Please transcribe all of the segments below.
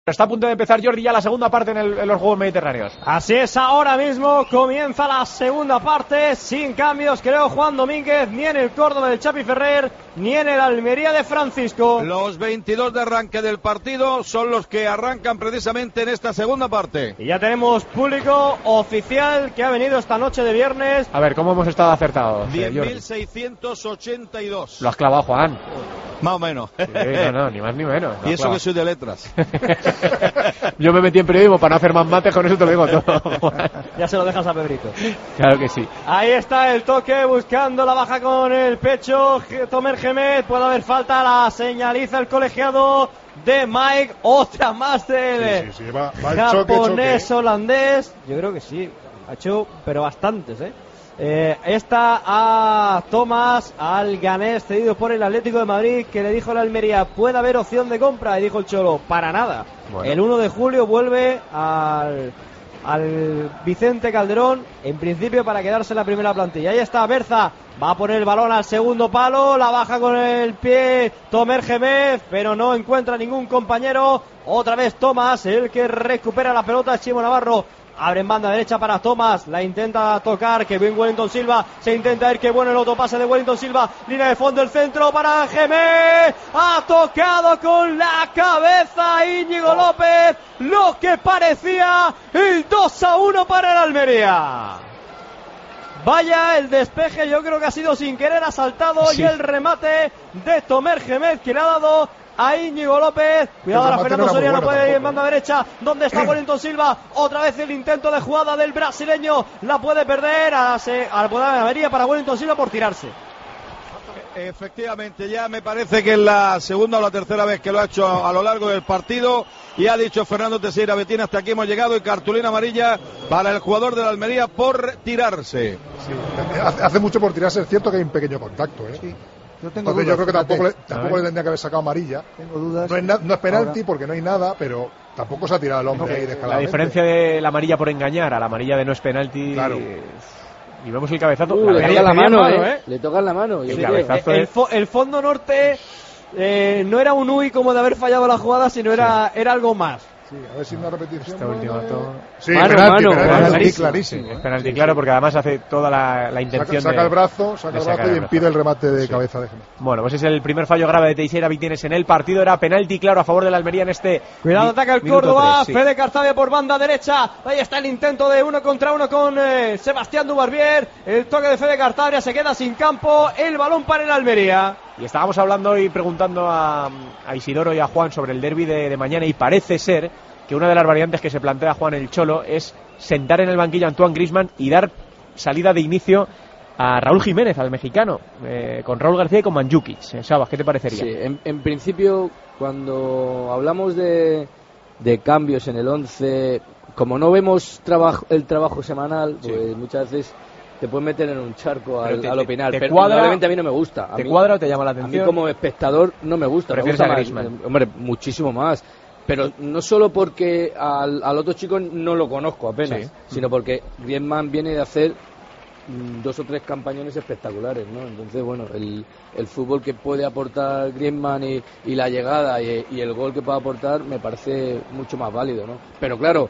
Está a punto de empezar, Jordi, ya la segunda parte en los Juegos Mediterráneos. Así es, ahora mismo comienza la segunda parte, sin cambios, creo, Juan Domínguez, ni en el Córdoba del Chapi Ferrer, ni en el Almería de Francisco. Los 22 de arranque del partido son los que arrancan precisamente en esta segunda parte. Y ya tenemos público oficial que ha venido esta noche de viernes. A ver, ¿cómo hemos estado acertados? 10.682. Lo has clavado, Juan. Más o menos. Sí, no, ni más ni menos. Y eso que soy de letras. Yo me metí en periodismo para no hacer más mates, con eso te lo digo todo. Ya se lo dejas a Pedrito. Claro que sí. Ahí está el toque, buscando la baja con el pecho. Tomer Gemet, puede haber falta, la señaliza el colegiado de Mike. Otra más del va japonés choque. holandés. Yo creo que sí, ha hecho, pero bastantes, Esta a Tomás, al ganés cedido por el Atlético de Madrid, que le dijo a la Almería, ¿puede haber opción de compra? Y dijo el Cholo, para nada. Bueno. El 1 de julio vuelve al Vicente Calderón, en principio para quedarse en la primera plantilla. Ahí está Berza, va a poner el balón al segundo palo, la baja con el pie Tomer Gemet, pero no encuentra ningún compañero. Otra vez Tomás, el que recupera la pelota, Chimo Navarro. Abre en banda derecha para Tomás, la intenta tocar, que bien Wellington Silva, se intenta ir, que bueno el autopase de Wellington Silva, línea de fondo, el centro para Gemet, ha tocado con la cabeza Íñigo López, lo que parecía el 2-1 para el Almería. Vaya el despeje, yo creo que ha sido sin querer, ha saltado, sí. Y el remate de Tomer Gemet, que le ha dado a Íñigo López, cuidado, ahora Fernando Soriano puede ir en banda derecha, donde está Wellington Silva, otra vez el intento de jugada del brasileño, la puede perder, a la Almería para Wellington Silva por tirarse. Efectivamente, ya me parece que es la segunda o la tercera vez que lo ha hecho a lo largo del partido, y ha dicho Fernando Teixeira Betín, hasta aquí hemos llegado, y cartulina amarilla para el jugador de la Almería por tirarse. Sí, hace mucho por tirarse, es cierto que hay un pequeño contacto, Sí. Yo creo que tampoco le tendría que haber sacado amarilla. Tengo dudas. No es penalti porque no hay nada, pero tampoco se ha tirado el hombre ahí descaradamente. La diferencia de la amarilla por engañar a la amarilla de no es penalti. Claro. Y vemos el cabezazo. Le toca la mano, Le toca la mano. El fondo norte no era un UI como de haber fallado la jugada, sino era algo más. Sí, a ver si una repetición. Esta última sí, penalti clarísimo. Sí, es penalti claro, porque además hace toda la intención saca el brazo y impide el remate de cabeza de Gemet. Bueno, pues es el primer fallo grave de Teixeira Vitienes en el partido. Era penalti claro a favor de la Almería en este. Cuidado, ataca el Córdoba. 3, sí. Fede Cartavia por banda derecha. Ahí está el intento de 1 contra 1 con Sebastián Dubarbier. El toque de Fede Cartavia, se queda sin campo. El balón para el Almería. Y estábamos hablando y preguntando a Isidoro y a Juan sobre el derbi de mañana, y parece ser que una de las variantes que se plantea Juan el Cholo es sentar en el banquillo a Antoine Griezmann y dar salida de inicio a Raúl Jiménez, al mexicano, con Raúl García y con Mandžukić. Sabas, ¿qué te parecería? Sí, en principio, cuando hablamos de cambios en el 11, como no vemos el trabajo semanal, pues muchas veces te puedes meter en un charco al opinar, pero probablemente a mí no me gusta. ¿Te cuadra o te llama la atención? A mí como espectador no me gusta. ¿Prefieres me gusta a Griezmann? Hombre, muchísimo más. Pero no solo porque al otro chico no lo conozco apenas, sino porque Griezmann viene de hacer 2 o 3 campañones espectaculares, ¿no? Entonces, bueno, el fútbol que puede aportar Griezmann y la llegada y el gol que puede aportar me parece mucho más válido, ¿no? Pero claro,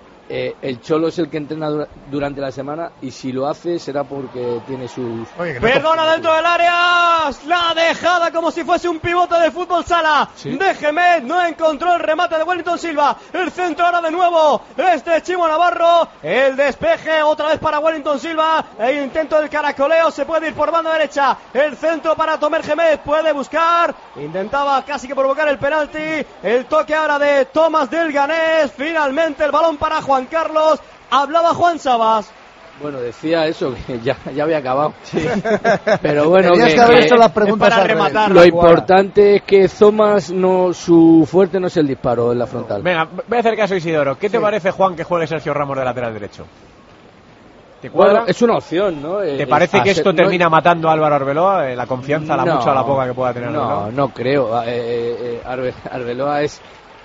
el Cholo es el que entrena durante la semana, y si lo hace será porque tiene sus... Perdona, dentro del área, la dejada como si fuese un pivote de fútbol sala de Gemet, no encontró el remate de Wellington Silva, el centro ahora de nuevo es de Chimo Navarro, el despeje otra vez para Wellington Silva, el intento del caracoleo, se puede ir por banda derecha, el centro para Tomer Gemet, puede buscar, intentaba casi que provocar el penalti, el toque ahora de Tomás del Ganés, finalmente el balón para Juan Carlos. Hablaba Juan Sabas. Bueno, decía eso, que ya había acabado. Sí. Pero bueno, tenías que haber hecho las preguntas para rematar. Lo importante es que Thomas su fuerte no es el disparo en la frontal. Venga, voy a hacer caso a Isidoro. ¿Qué te parece, Juan, que juegue Sergio Ramos de lateral derecho? ¿Te cuadra? Bueno, es una opción, ¿no? ¿Te parece que esto termina matando a Álvaro Arbeloa? La confianza, la mucha o la poca que pueda tener Arbeloa. No creo. Arbeloa es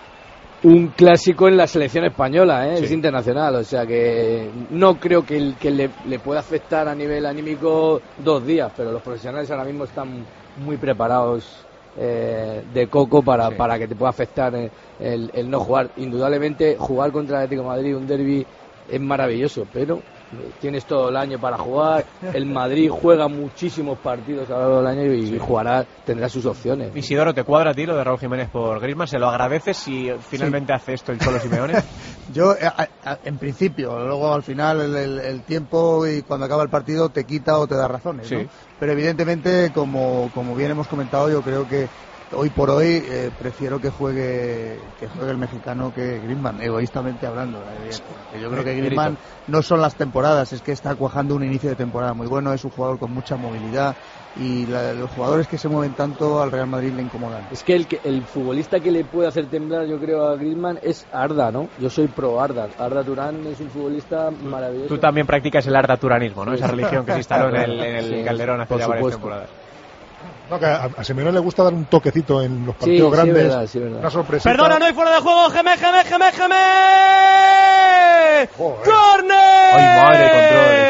un clásico en la selección española, es internacional, o sea que no creo que le pueda afectar a nivel anímico 2 días, pero los profesionales ahora mismo están muy preparados de coco para que te pueda afectar el no jugar. Indudablemente jugar contra el Atlético de Madrid, un derbi, es maravilloso, pero tienes todo el año para jugar. El Madrid juega muchísimos partidos a lo largo del año y jugará, tendrá sus opciones. Isidoro, ¿te cuadra a ti lo de Raúl Jiménez por Griezmann? ¿Se lo agradeces si finalmente hace esto el Cholo Simeone? Yo, en principio, luego al final el tiempo y cuando acaba el partido te quita o te da razones, sí, ¿no? Pero evidentemente, como bien hemos comentado, yo creo que hoy por hoy prefiero que juegue el mexicano que Griezmann, egoístamente hablando. Yo creo que Griezmann no son las temporadas, es que está cuajando un inicio de temporada muy bueno, es un jugador con mucha movilidad y los jugadores que se mueven tanto al Real Madrid le incomodan. Es que el futbolista que le puede hacer temblar, yo creo, a Griezmann es Arda, ¿no? Yo soy pro Arda. Arda Turán es un futbolista maravilloso. Tú también practicas el Arda Turanismo, ¿no? Esa religión que se instaló en el Sí, Calderón hace ya varias temporadas. No, que a Simeone le gusta dar un toquecito en los partidos grandes. Sí, verdad. Una sorpresita. Perdona, no hay fuera de juego. Gemé. Joder. ¡Corner! ¡Ay, madre, el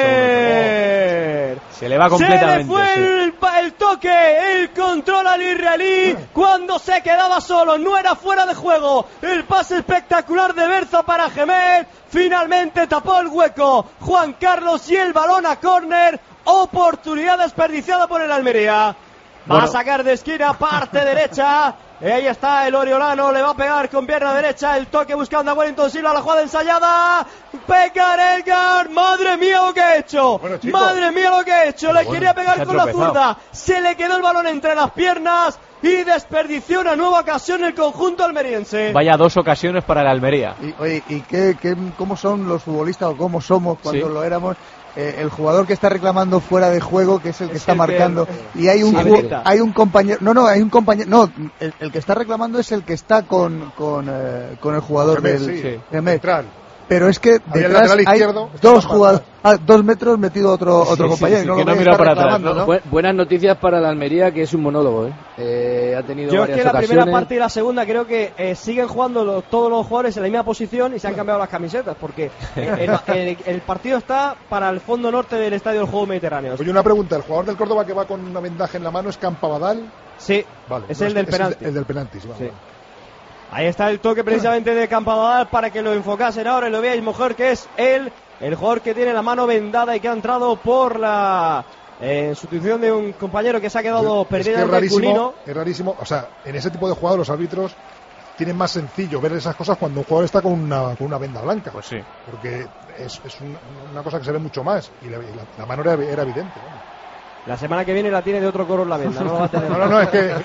control! Se le va completamente. Se le fue el toque, el control al israelí cuando se quedaba solo. No era fuera de juego. El pase espectacular de Berza para Gemé. Finalmente tapó el hueco Juan Carlos y el balón a córner. Oportunidad desperdiciada por el Almería. Va a sacar de esquina, parte derecha. Ahí está el oriolano, le va a pegar con pierna derecha. El toque buscando a Wellington Silva, la jugada ensayada. Pega Edgar. Madre mía lo que ha hecho. Bueno, chicos. Madre mía lo que ha hecho. Le quería pegar con la zurda. Se le quedó el balón entre las piernas y desperdició una nueva ocasión el conjunto almeriense. Vaya 2 ocasiones para el Almería. ¿Y cómo son los futbolistas o cómo somos cuando lo éramos? El jugador que está reclamando fuera de juego, que es el que está marcando, y hay un compañero, el que está reclamando es el que está con el jugador del central. Pero es que detrás hay dos jugadores, 2 metros metido otro compañero. Que no mira para atrás, ¿no? Buenas noticias para la Almería, que es un monólogo, ha tenido Yo varias es que la ocasiones. primera parte y la segunda creo que siguen jugando todos los jugadores en la misma posición y se han cambiado las camisetas, porque el partido está para el fondo norte del Estadio del Juego Mediterráneo. Oye, una pregunta, ¿el jugador del Córdoba que va con una vendaje en la mano es Campabadal? Sí, vale, es el del penalti. El del penalti, sí, vale. Sí. Ahí está el toque precisamente de Campabadal para que lo enfocasen ahora y lo veáis mejor, que es el jugador que tiene la mano vendada y que ha entrado por la sustitución de un compañero que se ha quedado perdido en el Cunino. Es rarísimo, o sea, en ese tipo de jugadas los árbitros tienen más sencillo ver esas cosas cuando un jugador está con una venda blanca. Pues sí. Porque es una cosa que se ve mucho más y la mano era evidente, ¿no? La semana que viene la tiene de otro color la venda, no lo va a tener. No, es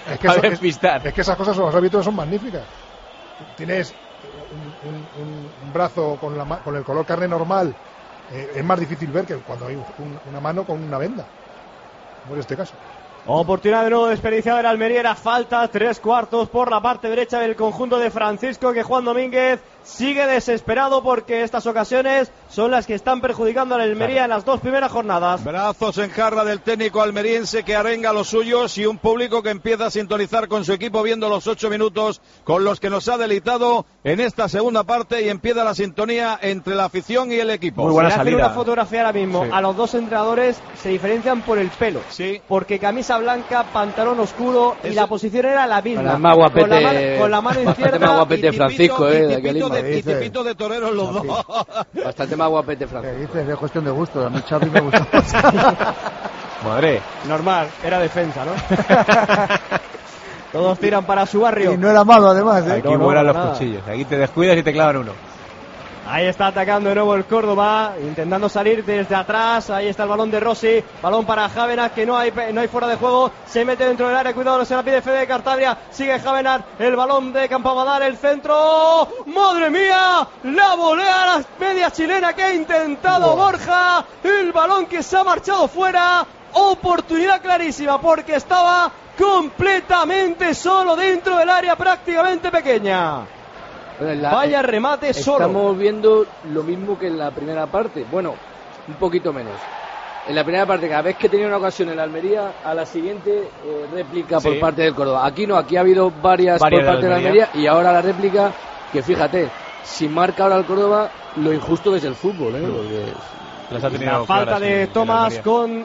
que esas cosas los árbitros son magníficas. Tienes un brazo con el color carne normal, es más difícil ver que cuando hay una mano con una venda, como en este caso. Oportunidad de nuevo desperdiciada del Almería, era falta, 3/4 por la parte derecha del conjunto de Francisco, que Juan Domínguez sigue desesperado porque estas ocasiones son las que están perjudicando al Almería en las 2 primeras jornadas. Brazos en jarra del técnico almeriense que arenga a los suyos y un público que empieza a sintonizar con su equipo viendo los 8 minutos con los que nos ha deleitado en esta segunda parte y empieza la sintonía entre la afición y el equipo. Muy buena Si le hacen salida. una fotografía ahora mismo, Sí. a los dos entrenadores se diferencian por el pelo. Sí. Porque camisa blanca, pantalón oscuro y la posición era la misma. Bueno, es más guapete, con la mano bastante izquierda. más guapete Francisco, de aquel y tipito de toreros los dos. Bastante más guapete ¿Qué Francisco. dices? Es cuestión de gusto. A mí Xavi me gusta. Madre. Normal, era defensa, ¿no? Todos tiran para su barrio. Y no era malo, además. Aquí No, vuelan para los nada. cuchillos. Aquí te descuidas y te clavan uno. Ahí está atacando de nuevo el Córdoba, intentando salir desde atrás. Ahí está el balón de Rossi, balón para Javenar, que no hay fuera de juego, se mete dentro del área, cuidado, se la pide Fede de Cartabria, sigue Javenar, el balón de Campabadal, el centro, ¡madre mía! La volea a la media chilena que ha intentado Borja, el balón que se ha marchado fuera, oportunidad clarísima porque estaba completamente solo dentro del área prácticamente pequeña. Vaya remate solo. Estamos viendo lo mismo que en la primera parte. Bueno, un poquito menos. En la primera parte, cada vez que tenía una ocasión en la Almería, a la siguiente réplica por parte del Córdoba. Aquí no, aquí ha habido varias por parte de la Almería y ahora la réplica, que fíjate, si marca ahora el Córdoba, lo injusto que es el fútbol, porque La falta de Tomás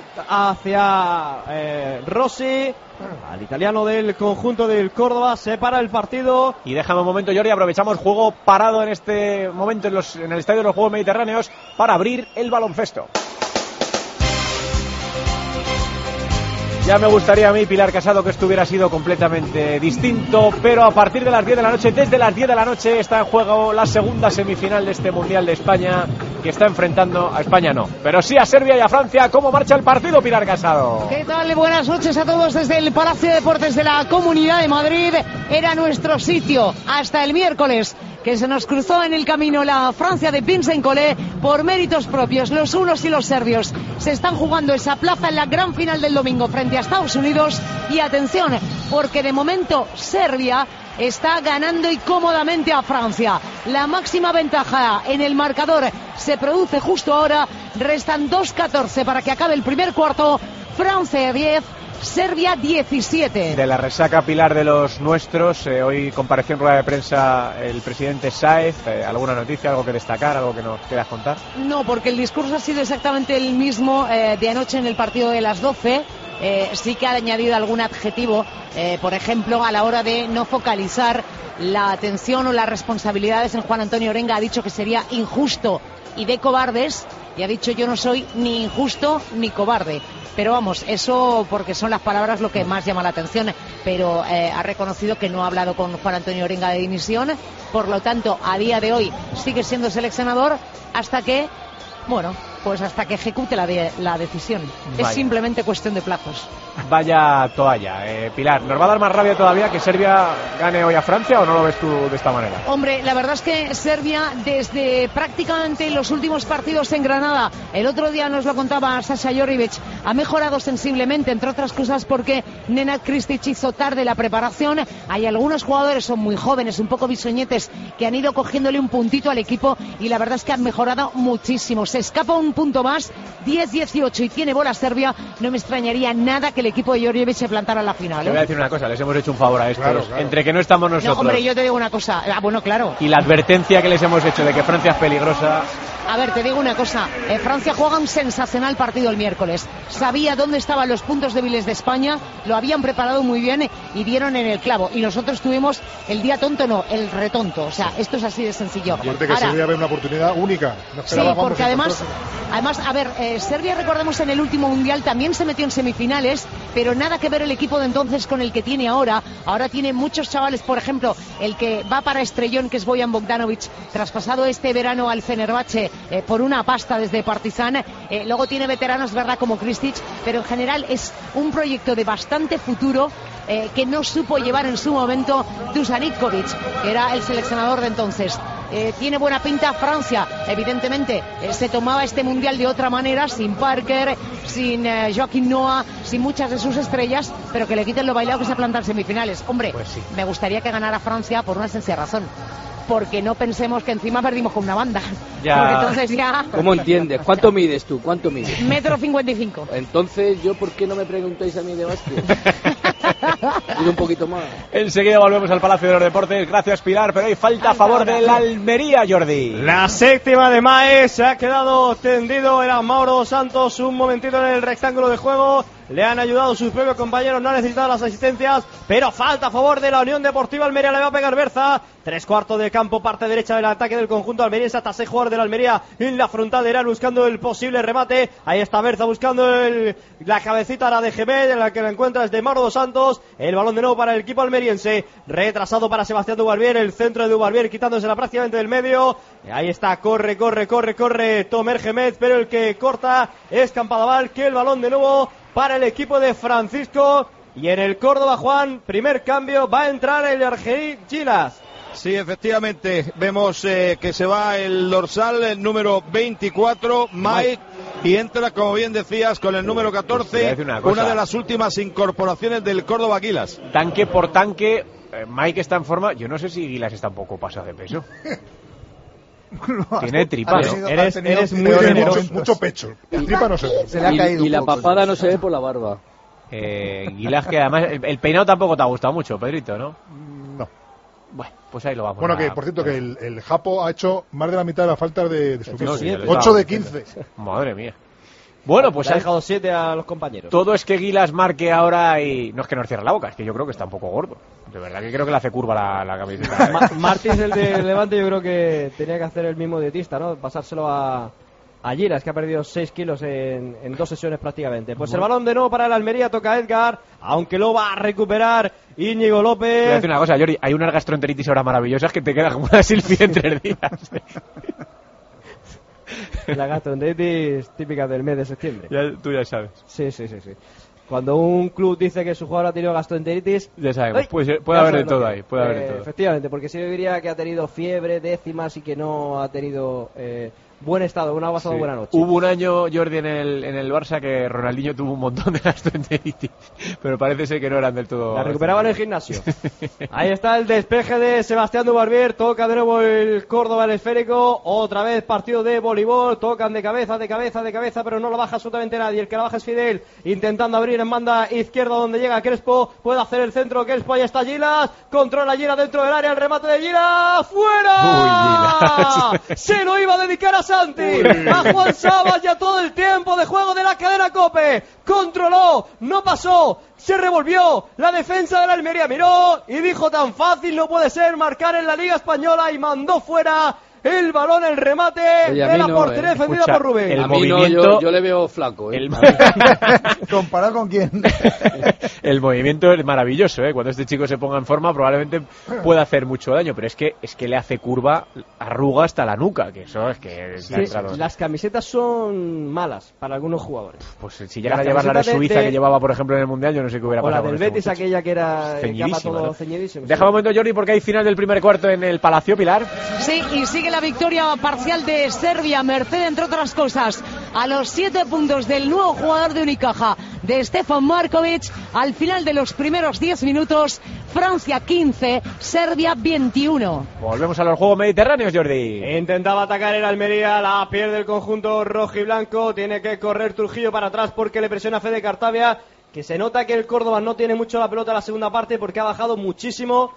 hacia Rossi, al italiano del conjunto del Córdoba, se para el partido. Y déjame un momento, Jordi, aprovechamos juego parado en este momento en el Estadio de los Juegos Mediterráneos para abrir el baloncesto. Ya me gustaría a mí, Pilar Casado, que esto hubiera sido completamente distinto, pero a partir de las 10 de la noche, desde las 10 de la noche, está en juego la segunda semifinal de este Mundial de España, que está enfrentando a España, no, pero sí a Serbia y a Francia. ¿Cómo marcha el partido, Pilar Casado? ¿Qué tal? Buenas noches a todos desde el Palacio de Deportes de la Comunidad de Madrid. Era nuestro sitio hasta el miércoles, que se nos cruzó en el camino la Francia de Vincent Collet por méritos propios. Los hunos y los serbios se están jugando esa plaza en la gran final del domingo frente a Estados Unidos. Y atención, porque de momento Serbia está ganando y cómodamente a Francia. La máxima ventaja en el marcador se produce justo ahora. Restan 2:14 para que acabe el primer cuarto. Francia 10, Serbia 17. De la resaca, Pilar, de los nuestros, hoy compareció en rueda de prensa el presidente Sáez. ¿Alguna noticia, algo que destacar, algo que nos quieras contar? No, porque el discurso ha sido exactamente el mismo de anoche en el partido de las 12. Sí que ha añadido algún adjetivo, por ejemplo, a la hora de no focalizar la atención o las responsabilidades en Juan Antonio Orenga. Ha dicho que sería injusto y de cobardes, y ha dicho: yo no soy ni injusto ni cobarde. Pero vamos, eso porque son las palabras lo que más llama la atención. Pero ha reconocido que no ha hablado con Juan Antonio Orenga de dimisión. Por lo tanto, a día de hoy sigue siendo seleccionador hasta que, bueno, pues hasta que ejecute la decisión. Vaya. Es simplemente cuestión de plazos. Vaya toalla. Pilar, ¿nos va a dar más rabia todavía que Serbia gane hoy a Francia, o no lo ves tú de esta manera? Hombre, la verdad es que Serbia, desde prácticamente los últimos partidos en Granada, el otro día nos lo contaba Sasha Jorivic, ha mejorado sensiblemente, entre otras cosas porque Nenad Kristic hizo tarde la preparación. Hay algunos jugadores, son muy jóvenes, un poco bisoñetes, que han ido cogiéndole un puntito al equipo, y la verdad es que han mejorado muchísimo. Se escapa un punto más, 10-18, y tiene bola Serbia. No me extrañaría nada que el equipo de Jorijevic se plantara en la final. Te voy a decir una cosa, les hemos hecho un favor a estos, claro. Entre que no estamos nosotros. No, hombre, yo te digo una cosa, bueno, claro. Y la advertencia que les hemos hecho de que Francia es peligrosa. A ver, te digo una cosa, Francia juega un sensacional partido el miércoles. Sabía dónde estaban los puntos débiles de España, lo habían preparado muy bien y dieron en el clavo. Y nosotros tuvimos el día tonto, no, el retonto. O sea, esto es así de sencillo. Aparte que Serbia ve una oportunidad única. No sí, porque además, a ver, Serbia, recordemos, en el último Mundial también se metió en semifinales, pero nada que ver el equipo de entonces con el que tiene ahora. Ahora tiene muchos chavales, por ejemplo, el que va para Estrellón, que es Bojan Bogdanovic, traspasado este verano al Fenerbahce por una pasta desde Partizan. Luego tiene veteranos, verdad, como Kristic, pero en general es un proyecto de bastante futuro que no supo llevar en su momento Dusan Ivkovic, que era el seleccionador de entonces. Tiene buena pinta Francia, evidentemente. Se tomaba este mundial de otra manera, sin Parker, sin Joaquim Noah, sin muchas de sus estrellas, pero que le quiten lo bailado que se plantan semifinales. Hombre, pues sí. Me gustaría que ganara Francia por una sencilla razón, porque no pensemos que encima perdimos con una banda. Ya. Porque entonces ya... ¿Cómo entiendes? ¿Cuánto mides tú? ¿Cuánto mides? 1,55 m. Entonces, ¿yo por qué no me preguntáis a mí de básquet? Mido un poquito más. Enseguida volvemos al Palacio de los Deportes. Gracias, Pilar, pero hay falta a favor del Almería, Jordi. La séptima de Mae se ha quedado tendido. Era Mauro Santos un momentito en el rectángulo de juego. Le han ayudado sus propios compañeros, no ha necesitado las asistencias, pero falta a favor de la Unión Deportiva Almería. Le va a pegar Berza. 3/4 de campo, parte derecha del ataque del conjunto almeriense. Hasta 6 jugadores de la Almería en la frontal de Real buscando el posible remate. Ahí está Berza buscando la cabecita a la de Gemet, en la que la encuentra es de Mauro dos Santos. El balón de nuevo para el equipo almeriense. Retrasado para Sebastián Dubarbier, el centro de Dubarbier quitándosela prácticamente del medio. Ahí está, corre Tomer Gemet, pero el que corta es Campadaval, que el balón de nuevo para el equipo de Francisco. Y en el Córdoba, Juan, primer cambio, va a entrar el Argerí Gilas. Sí, efectivamente, vemos que se va el dorsal, el número 24, Mike, y entra, como bien decías, con el número 14, una de las últimas incorporaciones del Córdoba Gilas. Tanque por tanque, Mike está en forma. Yo no sé si Gilas está un poco pasado de peso. Tiene tripa, ¿no? Eres muy generoso. Mucho pecho. La tripa no se ve. Se le ha caído y la papada no se ve por la barba. Gilas, que además el peinado tampoco te ha gustado mucho, Pedrito, ¿no? No. Bueno, pues ahí lo vamos. Bueno, que por cierto, que el Japo ha hecho más de la mitad de las faltas de su equipo. 8 de 15. Madre mía. Bueno, pues ha dejado 7 a los compañeros. Todo es que Gilas marque ahora y no es que nos cierre la boca, es que yo creo que está un poco gordo. De verdad que creo que le hace curva la camiseta. Martins, el de Levante, yo creo que tenía que hacer el mismo dietista, ¿no? Pasárselo a Gilas, que ha perdido 6 kilos en 2 sesiones prácticamente. Pues el balón de nuevo para el Almería, toca Edgar, aunque lo va a recuperar Íñigo López. Te voy a decir una cosa, Jordi, hay unas gastroenteritis ahora maravillosas que te queda como una silfide en 3 días. La gastroenteritis típica del mes de septiembre. Tú ya sabes. Sí. Cuando un club dice que su jugador ha tenido gastroenteritis, ya sabemos, puede haber de todo ahí. Puede haber de todo. Efectivamente, porque si yo diría que ha tenido fiebre, décimas y que no ha tenido buen estado, una pasado buena noche. Hubo un año, Jordi, en el Barça que Ronaldinho tuvo un montón de gastroenteritis, pero parece ser que no eran del todo. La recuperaba en el gimnasio. Ahí está el despeje de Sebastián Dubarbier, toca de nuevo el Córdoba el esférico, otra vez partido de voleibol, tocan de cabeza, pero no lo baja absolutamente nadie, el que la baja es Fidel, intentando abrir en banda izquierda donde llega Crespo, puede hacer el centro Crespo, ahí está Gilas, controla Gilas dentro del área, el remate de Gilas, ¡fuera! Se lo iba a dedicar a Santi, a Juan Sabas, ya todo el tiempo de juego de la cadena COPE, controló, no pasó, se revolvió, la defensa de la Almería miró y dijo: tan fácil no puede ser marcar en la Liga Española, y mandó fuera el balón, el remate. Oye, de la portería defendida por Rubén. El movimiento, yo le veo flaco. ¿Comparado con quién? El movimiento es maravilloso, ¿eh? Cuando este chico se ponga en forma probablemente pueda hacer mucho daño, pero es que le hace curva, arruga hasta la nuca, que eso es que... Sí, las camisetas son malas para algunos jugadores. Pues si llegan a llevar la de Suiza que llevaba, por ejemplo, en el Mundial, yo no sé qué hubiera pasado. O la del Betis, aquella que era todo ceñidísimo. Deja un momento, Jordi, porque hay final del primer cuarto en el Palacio, Pilar. Sí, y sigue la victoria parcial de Serbia, merced, entre otras cosas, a los 7 puntos del nuevo jugador de Unicaja, de Stefan Markovic. Al final de los primeros 10 minutos, Francia 15, Serbia 21. Volvemos a los Juegos Mediterráneos, Jordi. Intentaba atacar el Almería, la pierde el conjunto rojiblanco, tiene que correr Trujillo para atrás porque le presiona Fede Cartavia, que se nota que el Córdoba no tiene mucho la pelota en la segunda parte porque ha bajado muchísimo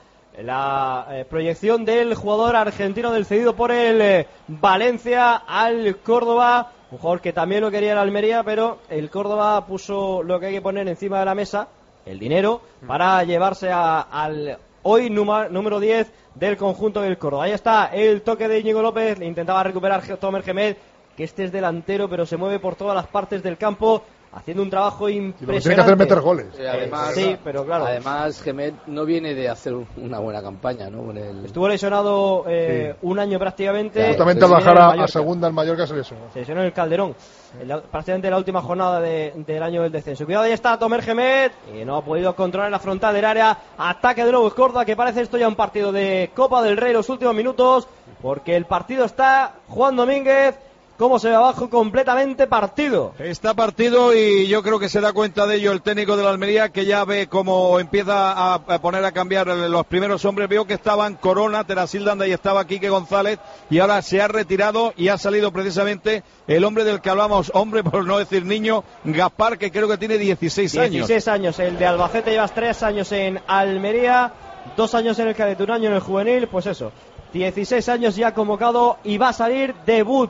la proyección del jugador argentino del cedido por el Valencia al Córdoba, un jugador que también lo quería el Almería, pero el Córdoba puso lo que hay que poner encima de la mesa, el dinero, para llevarse al hoy número 10 del conjunto del Córdoba. Ahí está el toque de Íñigo López, le intentaba recuperar Tomer Gemed, que este es delantero pero se mueve por todas las partes del campo, haciendo un trabajo impresionante. Tiene que hacer meter goles. Además, sí, pero claro. Además, Gemet no viene de hacer una buena campaña, ¿no? Estuvo lesionado un año prácticamente. Justamente al bajar a segunda el Mallorca se lesionó. Se lesionó en el Calderón. Prácticamente la última jornada del año del descenso. Cuidado, ahí está Tomer Gemet. Y no ha podido controlar la frontal del área. Ataque de nuevo Córdoba, que parece esto ya un partido de Copa del Rey los últimos minutos. Porque el partido está Juan Domínguez. Cómo se ve abajo, completamente partido. Está partido y yo creo que se da cuenta de ello el técnico de la Almería, que ya ve cómo empieza a poner a cambiar los primeros hombres. Veo que estaban Corona, Terasildanda y estaba Quique González, y ahora se ha retirado y ha salido precisamente el hombre del que hablamos, hombre por no decir niño, Gaspar, que creo que tiene 16 años. 16 años, el de Albacete, llevas 3 años en Almería, 2 años en el cadete, 1 año en el juvenil, pues eso, 16 años ya convocado y va a salir debut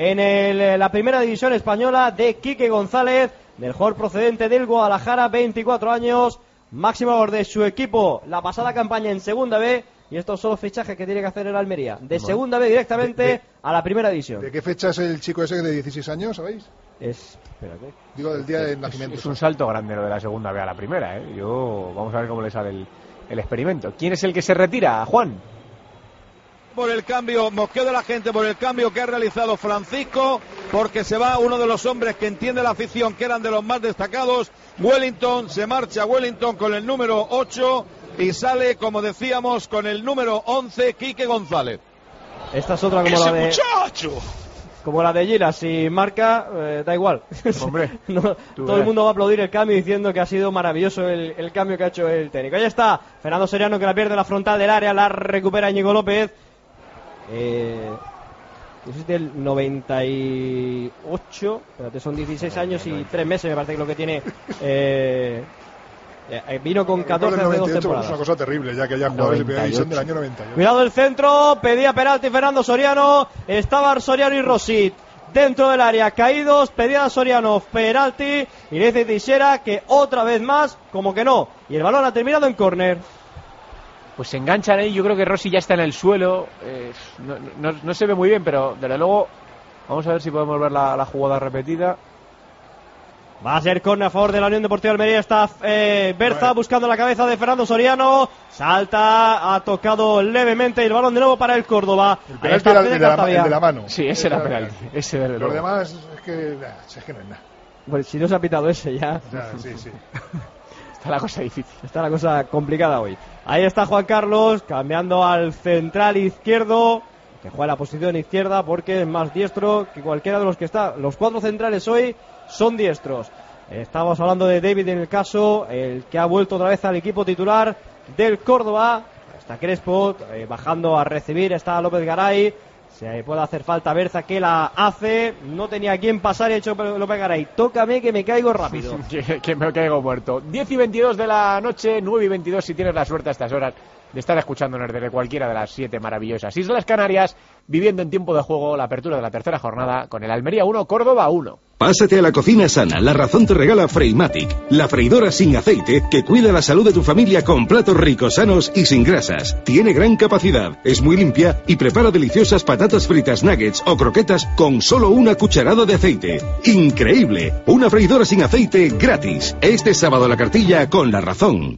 en la primera división española de Quique González, del jugador procedente del Guadalajara, 24 años, máximo goleador de su equipo la pasada campaña en segunda B, y estos son los fichajes que tiene que hacer el Almería, de segunda B directamente a la primera división. ¿De qué fecha es el chico ese de 16 años, sabéis? Espérate. Digo, del día de nacimiento. Es un salto grande lo de la segunda B a la primera, ¿eh? Vamos a ver cómo le sale el experimento. ¿Quién es el que se retira, Juan? Por el cambio, mosqueo de la gente por el cambio que ha realizado Francisco, porque se va uno de los hombres que entiende la afición, que eran de los más destacados. Wellington, se marcha Wellington con el número 8 y sale, como decíamos, con el número 11, Quique González. Esta es otra como la de... ¡Muchacho! Como la de Gilas, si marca, da igual. Hombre, todo el mundo va a aplaudir el cambio diciendo que ha sido maravilloso el cambio que ha hecho el técnico. Ahí está Fernando Seriano, que la pierde la frontal del área, la recupera Íñigo López. Es del 98, espérate, son 16 años y 3 meses me parece que lo que tiene Vino con 14 hace 2 temporadas. Es una cosa terrible, ya que haya jugadores de primera división del año 98. Cuidado el centro, pedía penalti Fernando Soriano, estaban Soriano y Rosit dentro del área, caídos, pedía a Soriano penalti, y le dice Teixeira que otra vez más, como que no, y el balón ha terminado en córner. Pues se enganchan ahí, yo creo que Rossi ya está en el suelo, no se ve muy bien, pero desde luego vamos a ver si podemos ver la jugada repetida. Va a ser córner a favor de la Unión Deportiva Almería. Está Berza buscando la cabeza de Fernando Soriano. Salta, ha tocado levemente y el balón de nuevo para el Córdoba. El penalti era el de la mano. Sí, ese era penalti. Los demás es que no es nada. Pues si no se ha pitado ese ya. Sí. Está la cosa difícil. Está la cosa complicada hoy. Ahí está Juan Carlos cambiando al central izquierdo, que juega en la posición izquierda porque es más diestro que cualquiera de los que está. Los 4 centrales hoy son diestros. Estamos hablando de David en el caso, el que ha vuelto otra vez al equipo titular del Córdoba. Está Crespo bajando a recibir, está López Garay. Se puede hacer falta Berza, que la hace. No tenía quien pasar y ha hecho López Garay. Tócame que me caigo rápido. que me caigo muerto. 10:22 de la noche, 9:22 si tienes la suerte a estas horas de estar escuchándonos desde cualquiera de las 7 maravillosas Islas Canarias, viviendo en tiempo de juego la apertura de la tercera jornada con el Almería 1, Córdoba 1. Pásate a la cocina sana. La Razón te regala Freymatic, la freidora sin aceite que cuida la salud de tu familia con platos ricos, sanos y sin grasas. Tiene gran capacidad, es muy limpia y prepara deliciosas patatas fritas, nuggets o croquetas con solo una cucharada de aceite. ¡Increíble! Una freidora sin aceite gratis. Este sábado la cartilla con La Razón.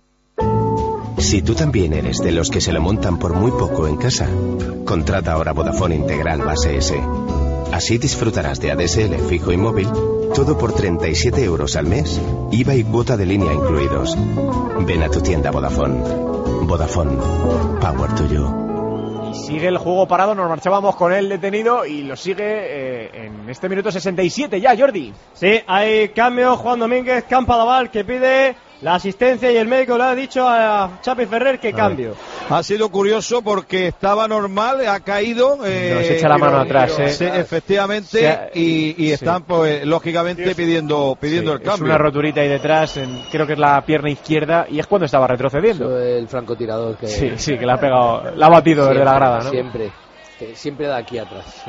Si tú también eres de los que se lo montan por muy poco en casa, contrata ahora Vodafone Integral Base S. Así disfrutarás de ADSL fijo y móvil, todo por 37 euros al mes, IVA y cuota de línea incluidos. Ven a tu tienda Vodafone. Vodafone, power to you. Y sigue el juego parado, nos marchábamos con él detenido y lo sigue en este minuto 67 ya, Jordi. Sí, hay cambio, Juan Domínguez, Campadaval, que pide la asistencia y el médico le ha dicho a Chapi Ferrer que cambio. Ha sido curioso porque estaba normal, ha caído. Nos echa la mano atrás. Sí, efectivamente, y están, pues, lógicamente pidiendo el cambio. Es una roturita ahí detrás, creo que es la pierna izquierda, y es cuando estaba retrocediendo. El francotirador que. Sí, que la ha pegado, la ha batido siempre, desde la grada, ¿no? Siempre da aquí atrás. Sí.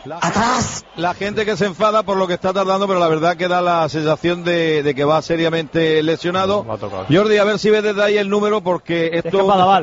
La gente que se enfada por lo que está tardando, pero la verdad que da la sensación de que va seriamente lesionado. Jordi, a ver si ves desde ahí el número, porque esto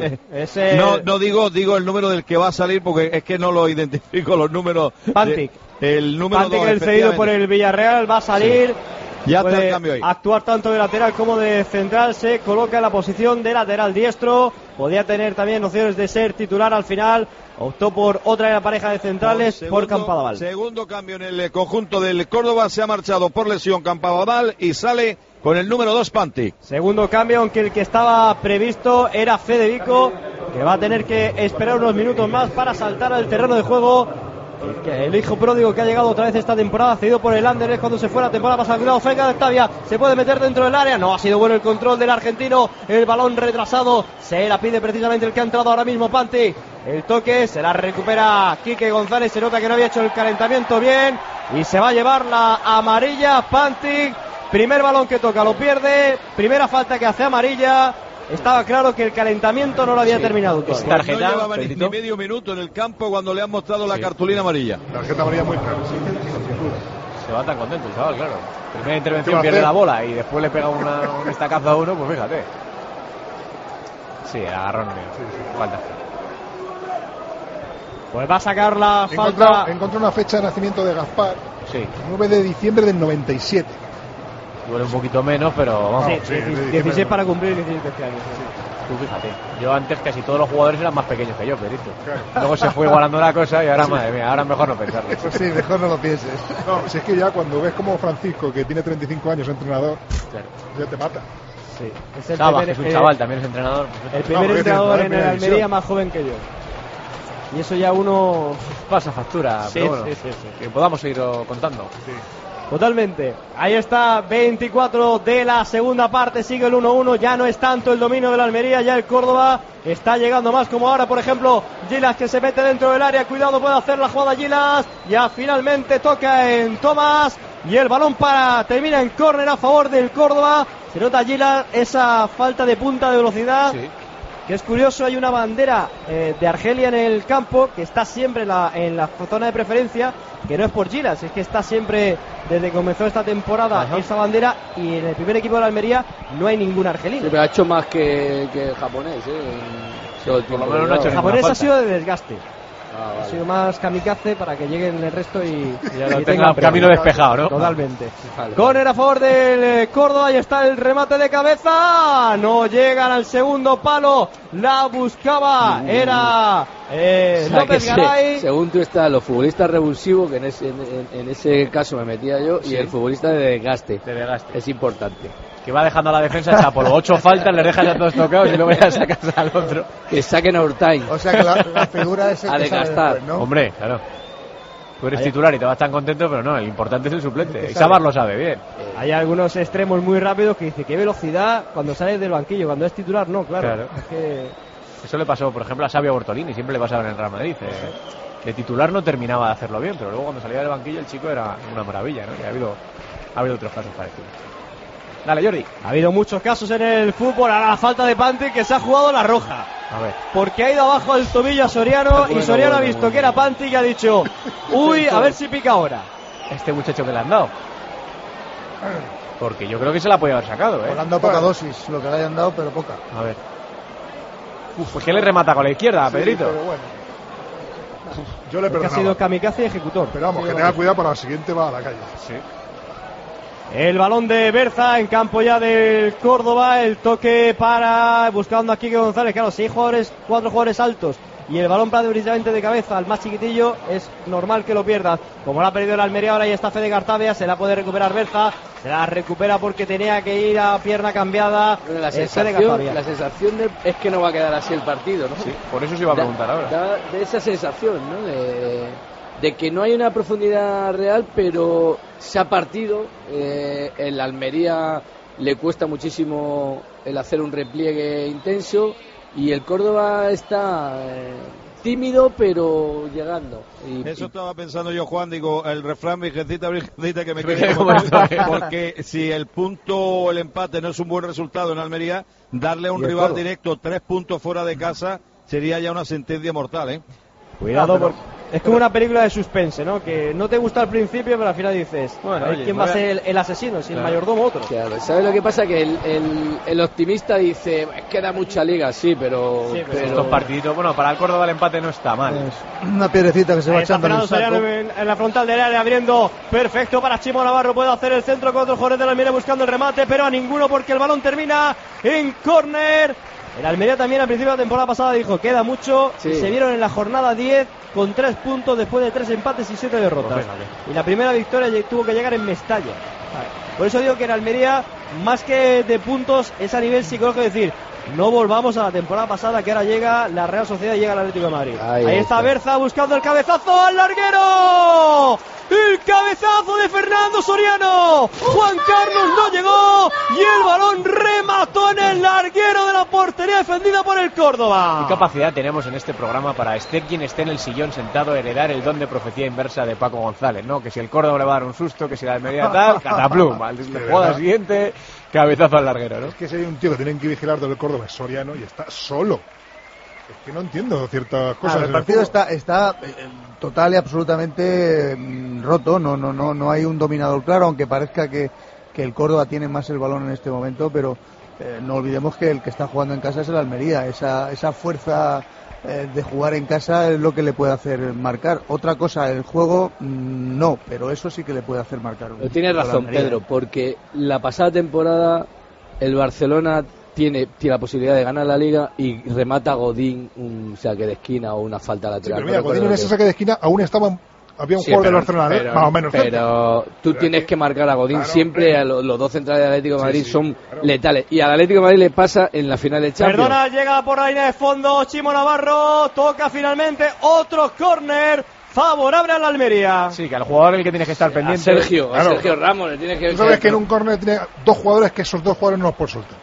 no digo el número del que va a salir, porque es que no lo identifico los números. Pantic. El número Pantic, el cedido por el Villarreal, va a salir. Sí. Ya está el cambio ahí. Actuar tanto de lateral como de central, se coloca en la posición de lateral diestro. Podía tener también opciones de ser titular al final. Optó por otra de la pareja de centrales, por Campadaval. Segundo cambio en el conjunto del Córdoba, se ha marchado por lesión Campadaval y sale con el número 2 Pantic. Segundo cambio, aunque el que estaba previsto era Federico, que va a tener que esperar unos minutos más para saltar al terreno de juego. El hijo pródigo que ha llegado otra vez esta temporada, cedido por el Anderlecht cuando se fue la temporada pasada. Cuidado, Fenga de Octavia, se puede meter dentro del área. No ha sido bueno el control del argentino. El balón retrasado, se la pide precisamente el que ha entrado ahora mismo, Pantic. El toque, se la recupera Quique González. Se nota que no había hecho el calentamiento bien y se va a llevar la amarilla Pantic. Primer balón que toca, lo pierde. Primera falta que hace amarilla. Estaba claro que el calentamiento no lo había terminado todo. Tarjeta, no llevaba ni medio minuto en el campo cuando le han mostrado la cartulina amarilla. Tarjeta amarilla muy clara, sin duda. Se va tan contento el chaval, claro. Primera intervención pierde la bola y después le pega un estacazo a uno, pues fíjate. Sí, agarrón. Falta. Pues va a sacar la falta. Encontró una fecha de nacimiento de Gaspar. Sí. 9 de diciembre del 97. Duele un poquito menos, pero vamos. Sí, 16 para cumplir 17 años. Sí. Tú fíjate, yo antes casi todos los jugadores eran más pequeños que yo, Perito. Claro. Luego se fue igualando la cosa y ahora, madre mía, ahora mejor no pensarlo. Pues sí, mejor no lo pienses. No, si es que ya cuando ves como Francisco, que tiene 35 años, entrenador, claro, ya te mata. Sí. Es el Sabas, que es un chaval, también es entrenador. El primer entrenador en el Almería más joven que yo. Y eso ya uno pasa factura, pero bueno, que podamos seguir contando. Sí. Totalmente. Ahí está, 24 de la segunda parte, sigue el 1-1, ya no es tanto el dominio de la Almería, ya el Córdoba está llegando más, como ahora, por ejemplo, Gilas, que se mete dentro del área, cuidado, puede hacer la jugada Gilas, ya finalmente toca en Tomás, y el balón termina en córner a favor del Córdoba. Se nota Gila esa falta de punta de velocidad. Sí. Que es curioso, hay una bandera de Argelia en el campo que está siempre en la zona de preferencia, que no es por Gilas, es que está siempre desde que comenzó esta temporada esa bandera, y en el primer equipo de la Almería no hay ningún argelino. Sí, pero ha hecho más que el japonés, por lo menos no ha hecho el japonés ha sido de desgaste. Vale. Ha sido más kamikaze para que lleguen el resto y ya lo tenga el camino despejado, ¿no? Totalmente. Vale. Córner a favor del Córdoba, y está el remate de cabeza. No llegan al segundo palo. La buscaba. Era López Garay. Según tú estás, los futbolistas revulsivos, que en ese caso me metía yo, y el futbolista de desgaste. Es importante. Que va dejando a la defensa hecha por 8 faltas, le dejas a todos tocados y luego ya sacas al otro. Que saquen a Urtain. O sea que la figura es el a que sale desgastar, después, ¿no? Hombre, claro. Tú eres titular y te vas tan contento, pero no, el importante es el suplente. Y Sabar lo sabe bien. Hay algunos extremos muy rápidos que dice qué velocidad cuando sales del banquillo, cuando es titular no, claro. Es que... Eso le pasó, por ejemplo, a Xavi Bortolini, siempre le pasaba en el Real Madrid. De titular no terminaba de hacerlo bien, pero luego cuando salía del banquillo el chico era una maravilla, ¿no? Y ha habido otros casos parecidos. Dale, Jordi. Ha habido muchos casos en el fútbol. Ahora la falta de Pantic, que se ha jugado la roja. A ver. Porque ha ido abajo el tobillo a Soriano, y Soriano ha visto que era Pantic y ha dicho, uy, a ver si pica ahora. Este muchacho que le han dado. Porque yo creo que se la podía haber sacado, ¿eh? Le han dado poca dosis, lo que le hayan dado, pero poca. A ver. Pues que le remata con la izquierda, Sí, Pedrito. pero bueno. Yo le Porque perdonaba. ha sido kamikaze y ejecutor. Pero vamos, que tenga cuidado, para la siguiente va a la calle. Sí. El balón de Berza en campo ya del Córdoba. El toque para buscando a Quique González. Claro, 4 jugadores altos y el balón para precisamente de cabeza al más chiquitillo, es normal que lo pierdas. Como lo ha perdido el Almería, ahora ya está Fede Cartavia. Se la puede recuperar Berza. Se la recupera porque tenía que ir a pierna cambiada. Bueno, la sensación es que no va a quedar así el partido, ¿no? Sí, por eso se iba a preguntar ahora. Da esa sensación, ¿no? De que no hay una profundidad real, pero se ha partido. El Almería le cuesta muchísimo el hacer un repliegue intenso, y el Córdoba está tímido pero llegando. Eso estaba pensando yo, Juan, digo, el refrán virgencita, virgencita, que me quede porque si el punto o el empate no es un buen resultado en Almería, darle a un rival Córdoba directo 3 puntos fuera de casa sería ya una sentencia mortal, ¿eh? Cuidado, porque es como una película de suspense, ¿no? Que no te gusta al principio, pero al final dices, bueno, ¿quién va a ser el asesino? Si el mayordomo otro. Claro, ¿sabes lo que pasa? Que el optimista dice, queda mucha liga, sí, pero estos partiditos, bueno, para el Córdoba el empate no está mal. Una piedrecita que se va echando en el saco. En la frontal del área, abriendo, perfecto para Chimo Navarro, puede hacer el centro con otros jugadores de la Almería buscando el remate, pero a ninguno porque el balón termina en córner. El Almería también al principio de la temporada pasada dijo, queda mucho, y se vieron en la jornada 10 con 3 puntos después de 3 empates y 7 derrotas. Y la primera victoria tuvo que llegar en Mestalla. Por eso digo que en Almería, más que de puntos, es a nivel psicológico, decir, no volvamos a la temporada pasada, que ahora llega la Real Sociedad y llega el Atlético de Madrid. Ahí está Berza buscando el cabezazo al larguero. El cabezazo de Fernando Soriano. Juan Carlos no llegó y el balón remató en el larguero de la portería defendida por el Córdoba. ¿Qué capacidad tenemos en este programa para esté quien esté en el sillón sentado heredar el don de profecía inversa de Paco González, ¿no? Que si el Córdoba le va a dar un susto, que si la Almería tal, cataplum, al jugada siguiente, cabezazo al larguero, ¿no? Es que si hay un tío que tienen que vigilar del Córdoba es Soriano y está solo. Es que no entiendo ciertas cosas. El partido está total y absolutamente roto. No hay un dominador claro, aunque parezca que el Córdoba tiene más el balón en este momento, pero no olvidemos que el que está jugando en casa es el Almería. Esa fuerza de jugar en casa es lo que le puede hacer marcar. Otra cosa, el juego no, pero eso sí que le puede hacer marcar. Tienes razón, Pedro, porque la pasada temporada el Barcelona tiene la posibilidad de ganar la Liga y remata a Godín un saque de esquina o una falta lateral. Sí, pero mira, Godín en ese saque de esquina aún había un jugador del Barcelona, más o menos. Pero tú tienes que marcar a Godín siempre. A los dos centrales del Atlético de Madrid son letales. Y al Atlético de Madrid le pasa en la final de Champions. Perdona, llega por la línea de fondo Chimo Navarro, toca finalmente otro córner favorable a la Almería. Sí, que al jugador el que tiene que estar pendiente. A Sergio Ramos le tiene que... Tú sabes que en un córner tiene 2 jugadores, que esos 2 jugadores no los puedes soltar.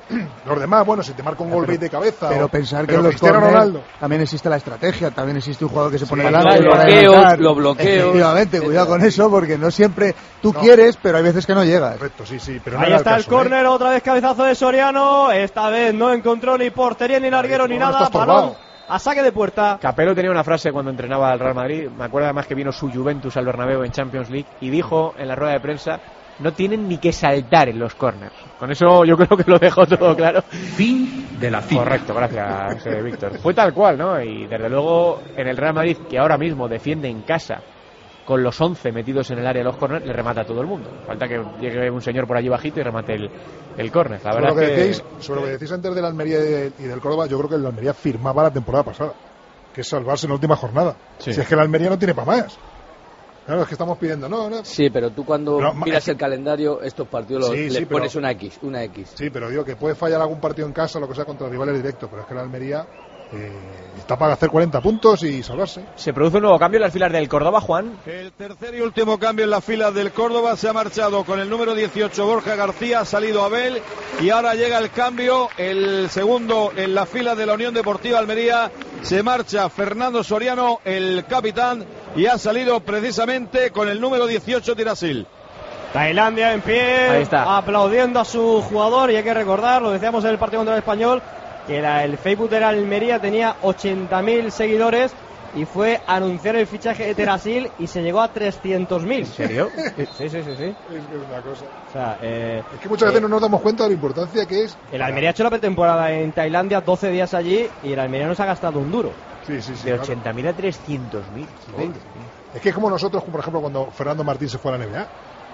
Los demás, bueno, si te marca un gol de cabeza. Pero pensar que en los Cristiano córner Ronaldo también existe la estrategia, también existe un jugador que se pone claro, delante. los bloqueos. Efectivamente, cuidado con eso, porque no siempre tú quieres, pero hay veces que no llegas. Correcto, sí, pero ahí está el córner, otra vez cabezazo de Soriano. Esta vez no encontró ni portería, ni larguero, ni nada. Balón a saque de puerta. Capello tenía una frase cuando entrenaba al Real Madrid. Me acuerdo además que vino su Juventus al Bernabéu en Champions League y dijo en la rueda de prensa: no tienen ni que saltar en los corners. Con eso yo creo que lo dejó todo claro. Fin de la cita. Correcto, gracias, Víctor. Fue tal cual, ¿no? Y desde luego en el Real Madrid, que ahora mismo defiende en casa con los 11 metidos en el área de los corners, le remata a todo el mundo. Falta que llegue un señor por allí bajito y remate el córner. Sobre lo que decís antes del Almería y del Córdoba, yo creo que el Almería firmaba la temporada pasada, que es salvarse en la última jornada. Si es que el Almería no tiene para más. Claro, es que estamos pidiendo, no. Sí, pero tú cuando miras el calendario, estos partidos le pones una X. Sí, pero digo que puede fallar algún partido en casa, lo que sea, contra rivales directos, pero es que el Almería está para hacer 40 puntos y salvarse. Se produce un nuevo cambio en las filas del Córdoba, Juan. El tercer y último cambio en las filas del Córdoba. Se ha marchado con el número 18 Borja García, ha salido Abel y ahora llega el cambio, el segundo en la fila de la Unión Deportiva Almería. Se marcha Fernando Soriano, el capitán, y ha salido precisamente con el número 18 Tirasil. Tailandia en pie, ahí está, aplaudiendo a su jugador. Y hay que recordar, lo decíamos en el partido contra el Español, que el Facebook de la Almería tenía 80.000 seguidores y fue a anunciar el fichaje de Terasil y se llegó a 300.000. ¿En serio? Sí. Es una cosa. O sea, es que muchas veces no nos damos cuenta de la importancia que es. El Almería ha hecho la pretemporada en Tailandia, 12 días allí, y el Almería no se ha gastado un duro. Sí, de 80.000 a 300.000. Es que es como nosotros, por ejemplo, cuando Fernando Martín se fue a la NBA.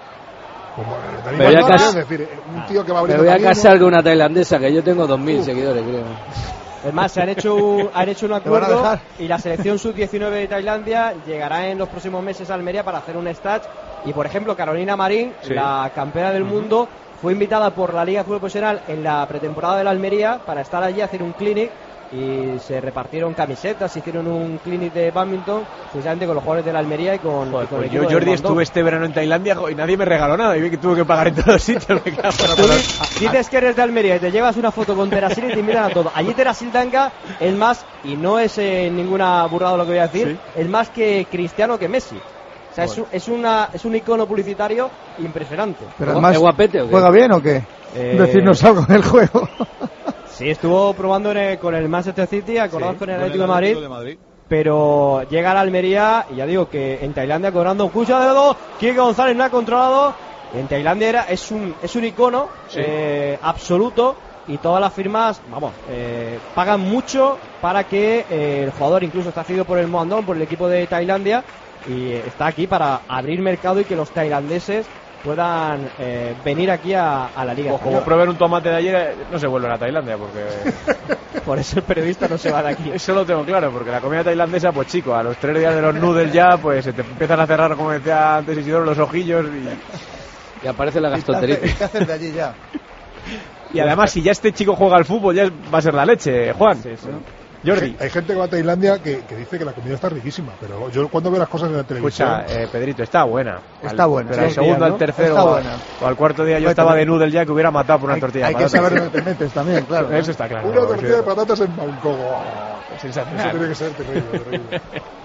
Me voy a casar con una tailandesa, que yo tengo 2.000 seguidores, creo. Es más, han hecho un acuerdo y la selección sub-19 de Tailandia llegará en los próximos meses a Almería para hacer un stage. Y por ejemplo, Carolina Marín, la campeona del mundo, fue invitada por la Liga de Fútbol Profesional en la pretemporada de la Almería para estar allí a hacer un clinic. Y se repartieron camisetas, hicieron un clinic de badminton precisamente con los jugadores de la Almería y con el equipo. Yo, Jordi, estuve este verano en Tailandia y nadie me regaló nada, y vi que tuve que pagar en todos los sitios. Dices que eres de Almería y te llevas una foto con Terasil y te miran a todo. Allí Terasil Danga es más, y no es ninguna burrada lo que voy a decir, es más que Cristiano que Messi. O sea, es un icono publicitario impresionante. Pero además, guapete, ¿o qué? ¿Juega bien o qué? Decirnos algo en el juego. Sí, estuvo probando con el Manchester City, acordados con el Atlético de Madrid. Pero llega a la Almería y ya digo que en Tailandia cobrando un cucho de dedo, Quique González no ha controlado. En Tailandia es un icono absoluto y todas las firmas, pagan mucho para que el jugador incluso está cedido por el Moandong, por el equipo de Tailandia, y está aquí para abrir mercado y que los tailandeses puedan venir aquí a la liga. Como probar un tomate de ayer, no se vuelven a Tailandia porque por eso el periodista no se va de aquí. Eso lo tengo claro, porque la comida tailandesa, pues chico, a los 3 días de los noodles ya, pues se te empiezan a cerrar, como decía antes Isidoro, los ojillos y aparece la gastroenteritis. ¿Qué haces de allí ya? Y además, si ya este chico juega al fútbol, ya va a ser la leche, Juan. Sí. Jordi. Hay gente que va a Tailandia que dice que la comida está riquísima, pero yo cuando veo las cosas en la televisión... Escucha, Pedrito, está buena. Está buena. Pero al segundo, al tercero o al cuarto día yo estaba de noodle ya que hubiera matado por una tortilla de patatas. Hay que saber dónde te metes también, claro. Eso está claro. Una tortilla de patatas en Bangkok. Sensacional. Eso tiene que ser terrible.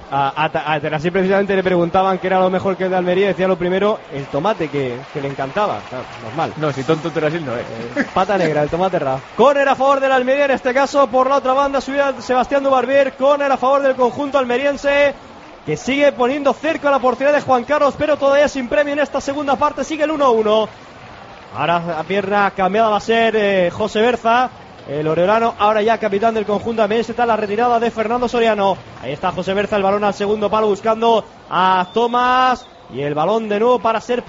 A Terasil precisamente le preguntaban qué era lo mejor que el de Almería, decía lo primero, el tomate, que le encantaba. Claro, normal. No, si tonto Terasil no es. Pata negra, el tomate rap. Córner a favor del Almería, en este caso por la otra banda subía Sebastián Dubarbier. Córner a favor del conjunto almeriense, que sigue poniendo cerca a la portería de Juan Carlos, pero todavía sin premio en esta segunda parte. Sigue el 1-1. Ahora la pierna cambiada va a ser José Berza, el orelano, ahora ya capitán del conjunto almeriense. Está la retirada de Fernando Soriano. Ahí está José Berza, el balón al segundo palo buscando a Tomás. Y el balón de nuevo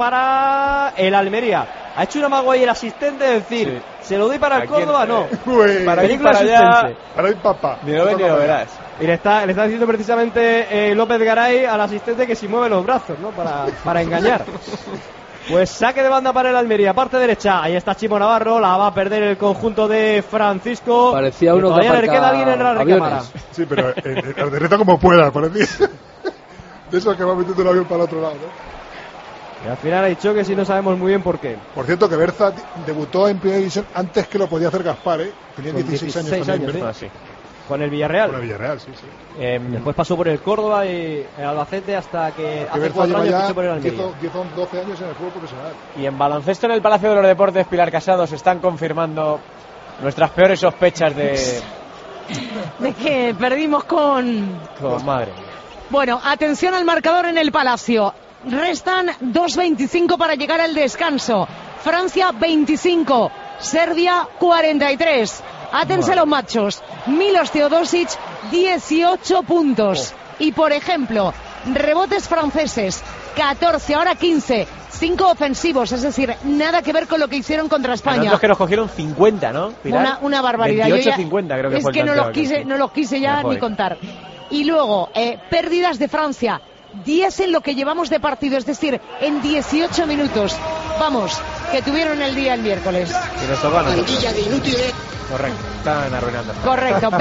para el Almería. Ha hecho un amago ahí el asistente de decir, ¿se lo doy para el Córdoba? No. Para ir para allá. Para ir papá. Ni lo ves ni lo verás. Y le está diciendo precisamente López Garay al asistente que si mueve los brazos, ¿no? Para engañar. Pues saque de banda para el Almería, parte derecha. Ahí está Chimo Navarro, la va a perder el conjunto de Francisco. Parecía uno que le queda bien en la recámara. Sí, pero el derreta como pueda, parecía. De eso que va metiendo el avión para el otro lado, ¿no? Y al final ha dicho que sí, no sabemos muy bien por qué. Por cierto, que Berza debutó en Primera División antes que lo podía hacer Gaspar, ¿eh? Tenía Con 16 años también. sí. Con el Villarreal. Con el Villarreal, sí. Después pasó por el Córdoba y el Albacete hasta que hace Berza 4 años lleva fichó por el ya Almería. 10 o 12 años en el fútbol profesional. Y en baloncesto en el Palacio de los Deportes, Pilar Casado, se están confirmando nuestras peores sospechas de que perdimos con madre. Bueno, atención al marcador en el Palacio. Restan 2:25 para llegar al descanso. Francia 25, Serbia 43. Átense los machos. Milos Teodosic 18 puntos. Y por ejemplo, rebotes franceses 14, ahora 15. 5 ofensivos, es decir, nada que ver con lo que hicieron contra España. Nosotros que nos cogieron 50, ¿no, Pilar? Una barbaridad. 28-50 creo que es fue el que tanteo no los quise ya ni contar. Y luego, pérdidas de Francia, 10 en lo que llevamos de partido, es decir, en 18 minutos. Vamos, que tuvieron el día el miércoles. Y nos tocan a nosotros. Correcto, están arruinando. Correcto,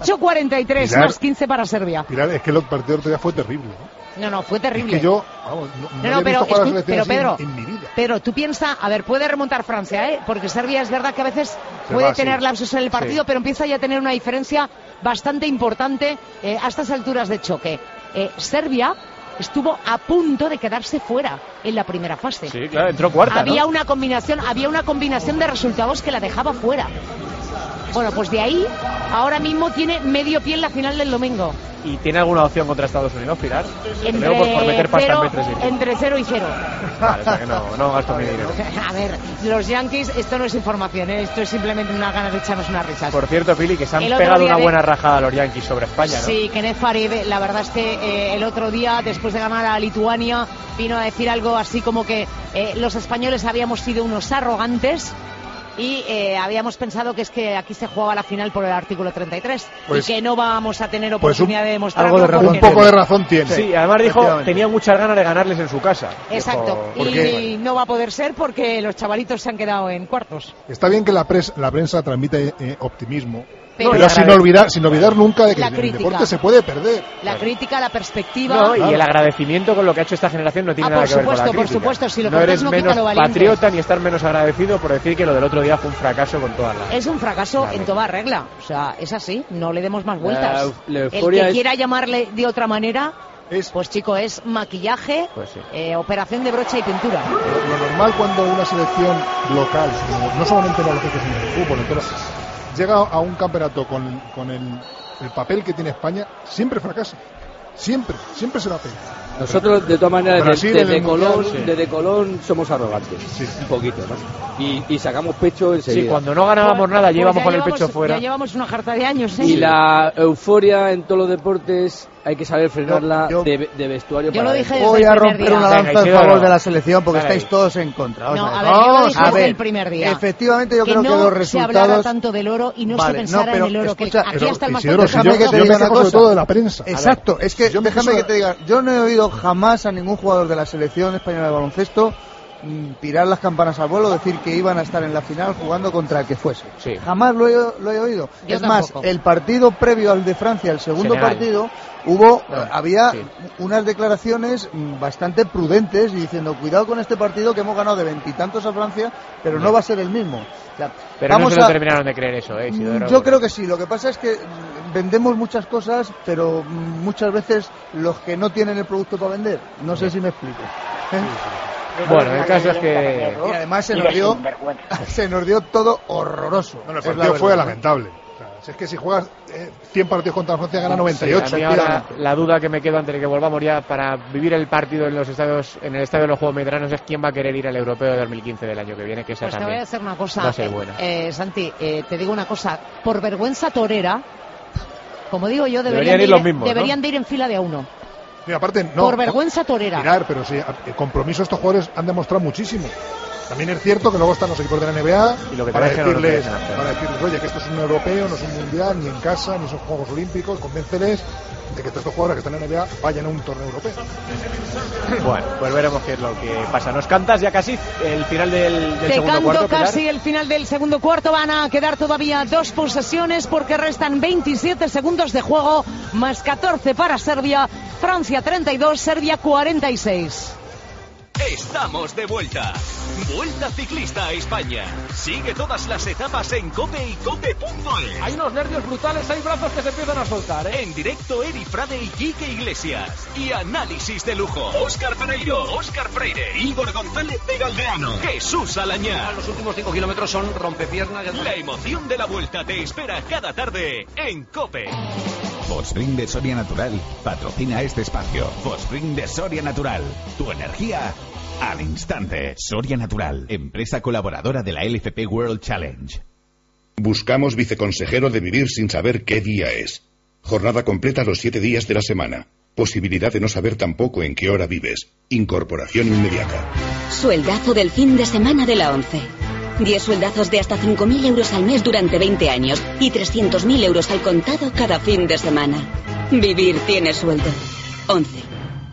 28-43, más 15 para Serbia. Pilar, es que el partido del otro día fue terrible, ¿no? No, fue terrible. Es que yo, vamos, no había visto jugar a la selección Pedro, en mi vida. Pero tú piensas, a ver, puede remontar Francia, porque Serbia es verdad que a veces puede tener lapsos en el partido, pero empieza ya a tener una diferencia bastante importante a estas alturas de choque. Serbia estuvo a punto de quedarse fuera en la primera fase. Sí, claro, entró cuarta, había una combinación de resultados que la dejaba fuera. Bueno, pues de ahí, ahora mismo tiene medio pie en la final del domingo. ¿Y tiene alguna opción contra Estados Unidos, Pilar? Por meter pasta en B3. Entre 0 y 0. Vale, o sea que no gasto mi dinero. A ver, los Yankees, esto no es información, esto es simplemente una ganas de echarnos unas risas. Por cierto, Pili, que se han pegado una buena rajada a los Yankees sobre España, ¿no? Sí, Kenneth Farid, la verdad es que el otro día, después de ganar a Lituania, vino a decir algo así como que los españoles habíamos sido unos arrogantes y habíamos pensado que es que aquí se jugaba la final por el artículo 33 y que no vamos a tener oportunidad de demostrarlo. Un poco de razón tiene. Sí, además dijo, tenía muchas ganas de ganarles en su casa. Exacto, y no va a poder ser porque los chavalitos se han quedado en cuartos. Está bien que la prensa transmite optimismo, pero sin olvidar nunca de que el deporte se puede perder. La crítica, la perspectiva. Y el agradecimiento con lo que ha hecho esta generación no tiene nada que ver con la crítica. Por supuesto, si lo no eres menos lo patriota ni estar menos agradecido por decir que lo del otro día fue un fracaso con todas las... Es un fracaso en toda regla, o sea, es así, no le demos más vueltas. El que quiera llamarle de otra manera... Pues chico, es maquillaje, operación de brocha y pintura. Lo normal cuando una selección local, no solamente en baloncesto sino en el fútbol, entonces, llega a un campeonato con el papel que tiene España, siempre fracasa. Siempre se la pega. Nosotros, de todas maneras, desde Colón somos arrogantes, un poquito, ¿no? Y sacamos pecho enseguida. Sí, cuando no ganábamos nada, llevamos con el pecho fuera. Ya llevamos una jarta de años, Y la euforia en todos los deportes hay que saber frenarla de vestuario. Yo lo dije voy a romper una lanza en favor de la selección porque estáis todos en contra. No, yo lo dije desde el primer día. Efectivamente, yo creo que los resultados... se hablara tanto del oro y no se pensara en el oro. Escucha, aquí hasta el más déjame que te diga una cosa. Sobre todo de la prensa. Exacto, es que déjame que te diga, yo no he oído jamás a ningún jugador de la selección española de baloncesto tirar las campanas al vuelo, decir que iban a estar en la final jugando contra el que fuese. Sí. Jamás lo he oído. Yo es tampoco. Más, el partido previo al de Francia, el segundo partido, había unas declaraciones bastante prudentes y diciendo, cuidado con este partido que hemos ganado de 20 y tantos a Francia, pero no va a ser el mismo. O sea, pero no se lo terminaron de creer eso, Isidoro. Yo creo que sí. Lo que pasa es que vendemos muchas cosas, pero muchas veces los que no tienen el producto para vender. No sé si me explico. Bueno, el caso es que... Y además se nos dio todo horroroso. No, el partido fue lamentable. O sea, es que si juegas 100 partidos contra Francia, gana 98. Sí, a mí ahora la duda que me quedo antes de que volvamos ya para vivir el partido en los estadios, en el estadio de los Juegos Mediterráneos, es quién va a querer ir al europeo de 2015 del año que viene, que esa pues también te voy a hacer una cosa, va a ser buena. Santi, te digo una cosa, por vergüenza torera, como digo yo, deberían de ir en fila de a uno. Mira, aparte, no, por vergüenza torera. Mirar, pero sí, el compromiso estos jugadores han demostrado muchísimo. También es cierto que luego están los equipos de la NBA y lo que para decirles, oye, que esto es un europeo, no es un mundial, ni en casa, ni son Juegos Olímpicos, convénceles de que estos jugadores que están en la NBA vayan a un torneo europeo. Bueno, pues veremos qué es lo que pasa. ¿Nos cantas ya casi el final del segundo cuarto? Te canto casi el final del segundo cuarto. Van a quedar todavía 2 posesiones porque restan 27 segundos de juego, más 14 para Serbia. Francia 32, Serbia 46. Estamos de vuelta. Vuelta Ciclista a España. Sigue todas las etapas en COPE y COPE.es. Hay unos nervios brutales, hay brazos que se empiezan a soltar, ¿eh? En directo, Eri Frade y Quique Iglesias. Y análisis de lujo. Óscar Pereiro, Óscar Freire, Igor González de Galdeano, Jesús Alañá. Los últimos 5 kilómetros son rompepiernas. La emoción de la Vuelta te espera cada tarde en COPE. Fosbrin de Soria Natural patrocina este espacio. Fosbrin de Soria Natural, tu energía al instante. Soria Natural, empresa colaboradora de la LFP World Challenge. Buscamos viceconsejero de vivir sin saber qué día es. Jornada completa los 7 días de la semana. Posibilidad de no saber tampoco en qué hora vives. Incorporación inmediata. Sueldazo del fin de semana de la ONCE. 10 sueldazos de hasta 5.000 euros al mes durante 20 años y 300.000 euros al contado cada fin de semana. Vivir tiene sueldo. 11.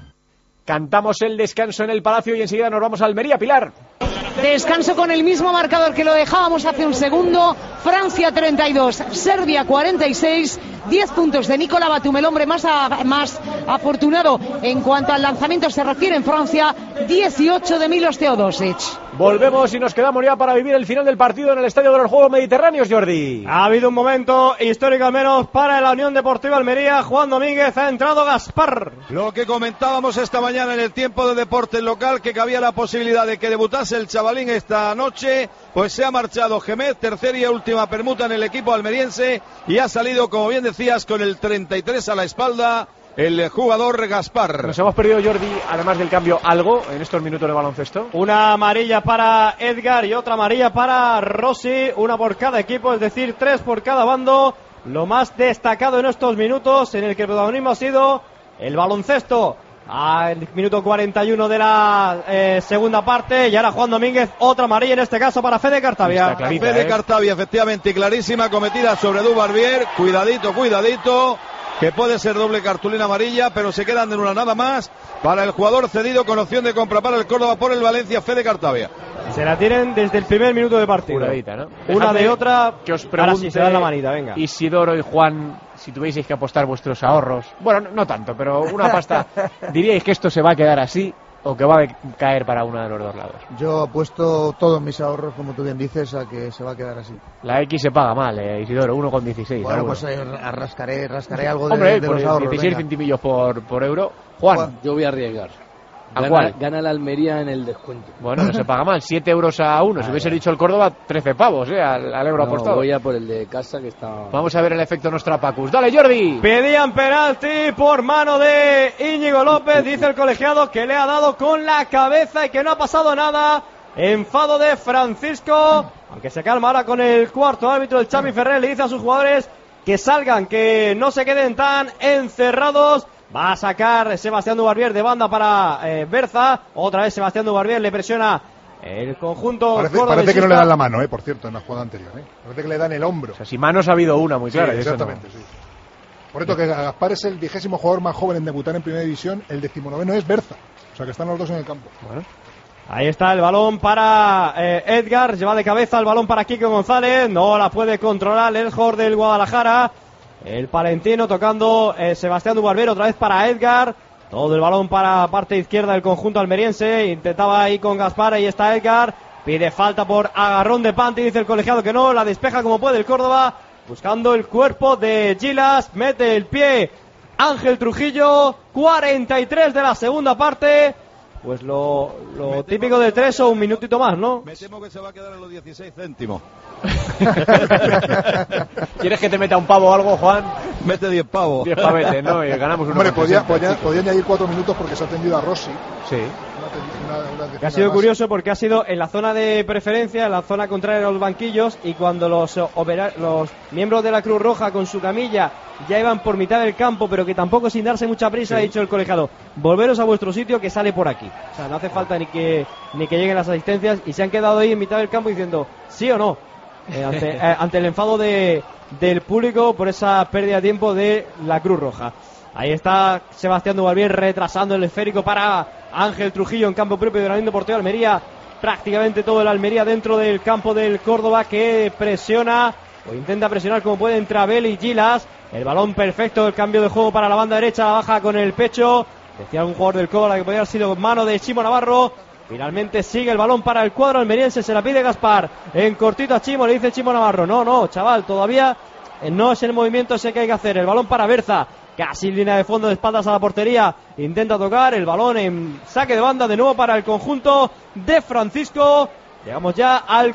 Cantamos el descanso en el Palacio y enseguida nos vamos a Almería, Pilar. Descanso con el mismo marcador que lo dejábamos hace un segundo. Francia 32, Serbia 46. 10 puntos de Nicolas Batum, el hombre más afortunado en cuanto al lanzamiento se refiere en Francia. 18 de Milos Teodosic. Volvemos y nos quedamos ya para vivir el final del partido en el Estadio de los Juegos Mediterráneos, Jordi. Ha habido un momento histórico al menos para la Unión Deportiva Almería. Juan Domínguez, ha entrado Gaspar. Lo que comentábamos esta mañana en el tiempo de deporte local, que cabía la posibilidad de que debutase el chavalín esta noche, pues se ha marchado Gémez, tercera y última permuta en el equipo almeriense, y ha salido, como bien decías, con el 33 a la espalda, el jugador Gaspar. Nos hemos perdido, Jordi, además del cambio, algo en estos minutos de baloncesto. Una amarilla para Edgar y otra amarilla para Rossi, una por cada equipo, es decir, 3 por cada bando. Lo más destacado en estos minutos, en el que el protagonismo ha sido el baloncesto. Al minuto 41 de la segunda parte, y ahora Juan Domínguez, otra amarilla en este caso para Fede Cartavia. Fede Cartavia, efectivamente, clarísima, cometida sobre Dubarbier. Cuidadito, que puede ser doble cartulina amarilla, pero se quedan de una nada más para el jugador cedido con opción de compra para el Córdoba por el Valencia, Fede Cartavia. Se la tienen desde el primer minuto de partido. Curadita, ¿no? Una de otra, que os pregunte, ahora sí se dan la manita, venga. Isidoro y Juan, si tuvieseis que apostar vuestros ahorros, bueno, no tanto, pero una pasta, ¿diríais que esto se va a quedar así o que va a caer para uno de los dos lados? Yo apuesto todos mis ahorros, como tú bien dices, a que se va a quedar así. La X se paga mal, Isidoro, 1,16. Bueno, pues rascaré algo de los ahorros. 16 centimillos por euro. Juan, yo voy a arriesgar. ¿A cuál? Gana la Almería en el descuento. Bueno, no se paga mal, 7 euros a 1. Si hubiese dicho el Córdoba, 13 pavos, al euro apostado. Voy a por el de casa, que está... Vamos a ver el efecto Nostrapacus. ¡Dale, Jordi! Pedían penalti por mano de Íñigo López, dice el colegiado que le ha dado con la cabeza y que no ha pasado nada. Enfado de Francisco, aunque se calma ahora con el cuarto árbitro, el Xavi Ferrer, le dice a sus jugadores que salgan, que no se queden tan encerrados. Va a sacar Sebastián Dubarbier de banda para Berza. Otra vez Sebastián Dubarbier le presiona el conjunto. Parece que no le dan la mano, por cierto, en la jugada anterior. Parece que le dan el hombro. O sea, si manos ha habido una muy clara. Sí, exactamente, sí. Por esto que Gaspar es el 20º jugador más joven en debutar en primera división. El 19º es Berza. O sea que están los dos en el campo. Bueno. Ahí está el balón para Edgar. Lleva de cabeza el balón para Quique González. No la puede controlar el jugador del Guadalajara. El palentino tocando Sebastián Dubarbier, otra vez para Edgar. Todo el balón para parte izquierda del conjunto almeriense. Intentaba ahí con Gaspar, ahí está Edgar. Pide falta por agarrón de Panti, dice el colegiado que no. La despeja como puede el Córdoba, buscando el cuerpo de Gilas. Mete el pie Ángel Trujillo. 43 de la segunda parte. Pues lo típico de 3 o un minutito más, ¿no? Me temo que se va a quedar en los 16 céntimos. ¿Quieres que te meta un pavo o algo, Juan? Mete 10 pavos. 10 pavetes, ¿no? Y ganamos uno. Hombre, podía añadir 4 minutos porque se ha atendido a Rossi. Sí. Que ha sido curioso porque ha sido en la zona de preferencia, en la zona contraria a los banquillos, y cuando los miembros de la Cruz Roja con su camilla ya iban por mitad del campo, pero que tampoco sin darse mucha prisa, ha dicho el colegiado: volveros a vuestro sitio, que sale por aquí. O sea, no hace falta ni que lleguen las asistencias, y se han quedado ahí en mitad del campo diciendo sí o no, ante el enfado del público por esa pérdida de tiempo de la Cruz Roja. Ahí está Sebastián Dubarbier retrasando el esférico para Ángel Trujillo en campo propio de la Unión Deportiva Almería. Prácticamente todo el Almería dentro del campo del Córdoba, que presiona o intenta presionar como puede entre Abel y Gilas. El balón perfecto, el cambio de juego para la banda derecha, la baja con el pecho. Decía un jugador del Córdoba que podría haber sido mano de Chimo Navarro. Finalmente sigue el balón para el cuadro almeriense, se la pide Gaspar, en cortito a Chimo, le dice Chimo Navarro, no, chaval, todavía no es el movimiento ese que hay que hacer. El balón para Berza, casi en línea de fondo, de espaldas a la portería, intenta tocar el balón en saque de banda de nuevo para el conjunto de Francisco. Llegamos ya al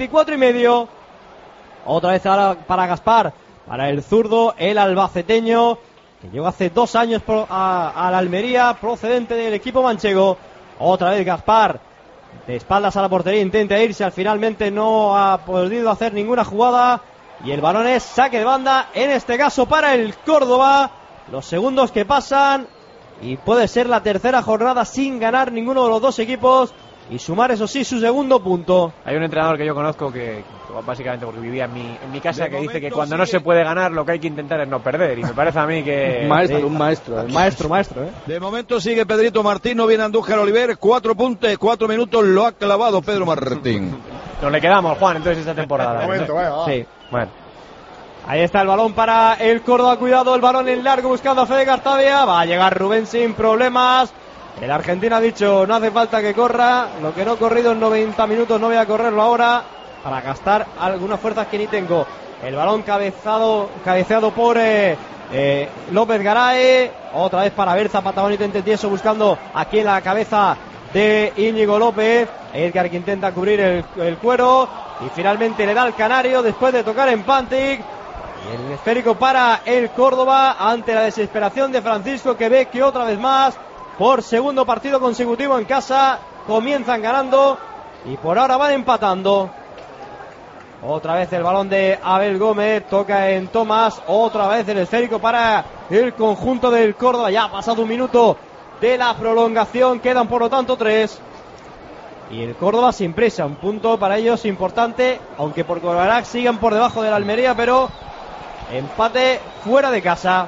44,5. Otra vez ahora para Gaspar, para el zurdo, el albaceteño, que llegó hace 2 años a la Almería, procedente del equipo manchego. Otra vez Gaspar, de espaldas a la portería, intenta irse, al finalmente no ha podido hacer ninguna jugada. Y el balón es saque de banda, en este caso para el Córdoba. Los segundos que pasan, y puede ser la tercera jornada sin ganar ninguno de los dos equipos, y sumar, eso sí, su segundo punto. Hay un entrenador que yo conozco que básicamente, porque vivía en mi casa, que dice que cuando no se puede ganar, lo que hay que intentar es no perder, y me parece a mí que... Un maestro. De momento sigue Pedrito Martín, no viene Andújar Oliver, 4 puntos, 4 minutos, lo ha clavado Pedro Martín. Nos le quedamos, Juan, entonces esta temporada. Sí, bueno. Ahí está el balón para el Córdoba, cuidado, el balón en largo buscando a Fede Cartavia, va a llegar Rubén sin problemas. El argentino ha dicho, no hace falta que corra, lo que no he corrido en 90 minutos no voy a correrlo ahora, para gastar algunas fuerzas que ni tengo. El balón cabeceado por López Garay, otra vez para Berza, patadón y tieso buscando aquí en la cabeza de Íñigo López. Edgar, que intenta cubrir el cuero, y finalmente le da al canario después de tocar en Pantic. El esférico para el Córdoba ante la desesperación de Francisco, que ve que otra vez más, por segundo partido consecutivo en casa, comienzan ganando y por ahora van empatando. Otra vez el balón de Abel Gómez, toca en Tomás, otra vez el esférico para el conjunto del Córdoba. Ya ha pasado 1 minuto de la prolongación, quedan por lo tanto 3. Y el Córdoba sin prisa, un punto para ellos importante, aunque por Corvarac sigan por debajo de la Almería, pero empate fuera de casa.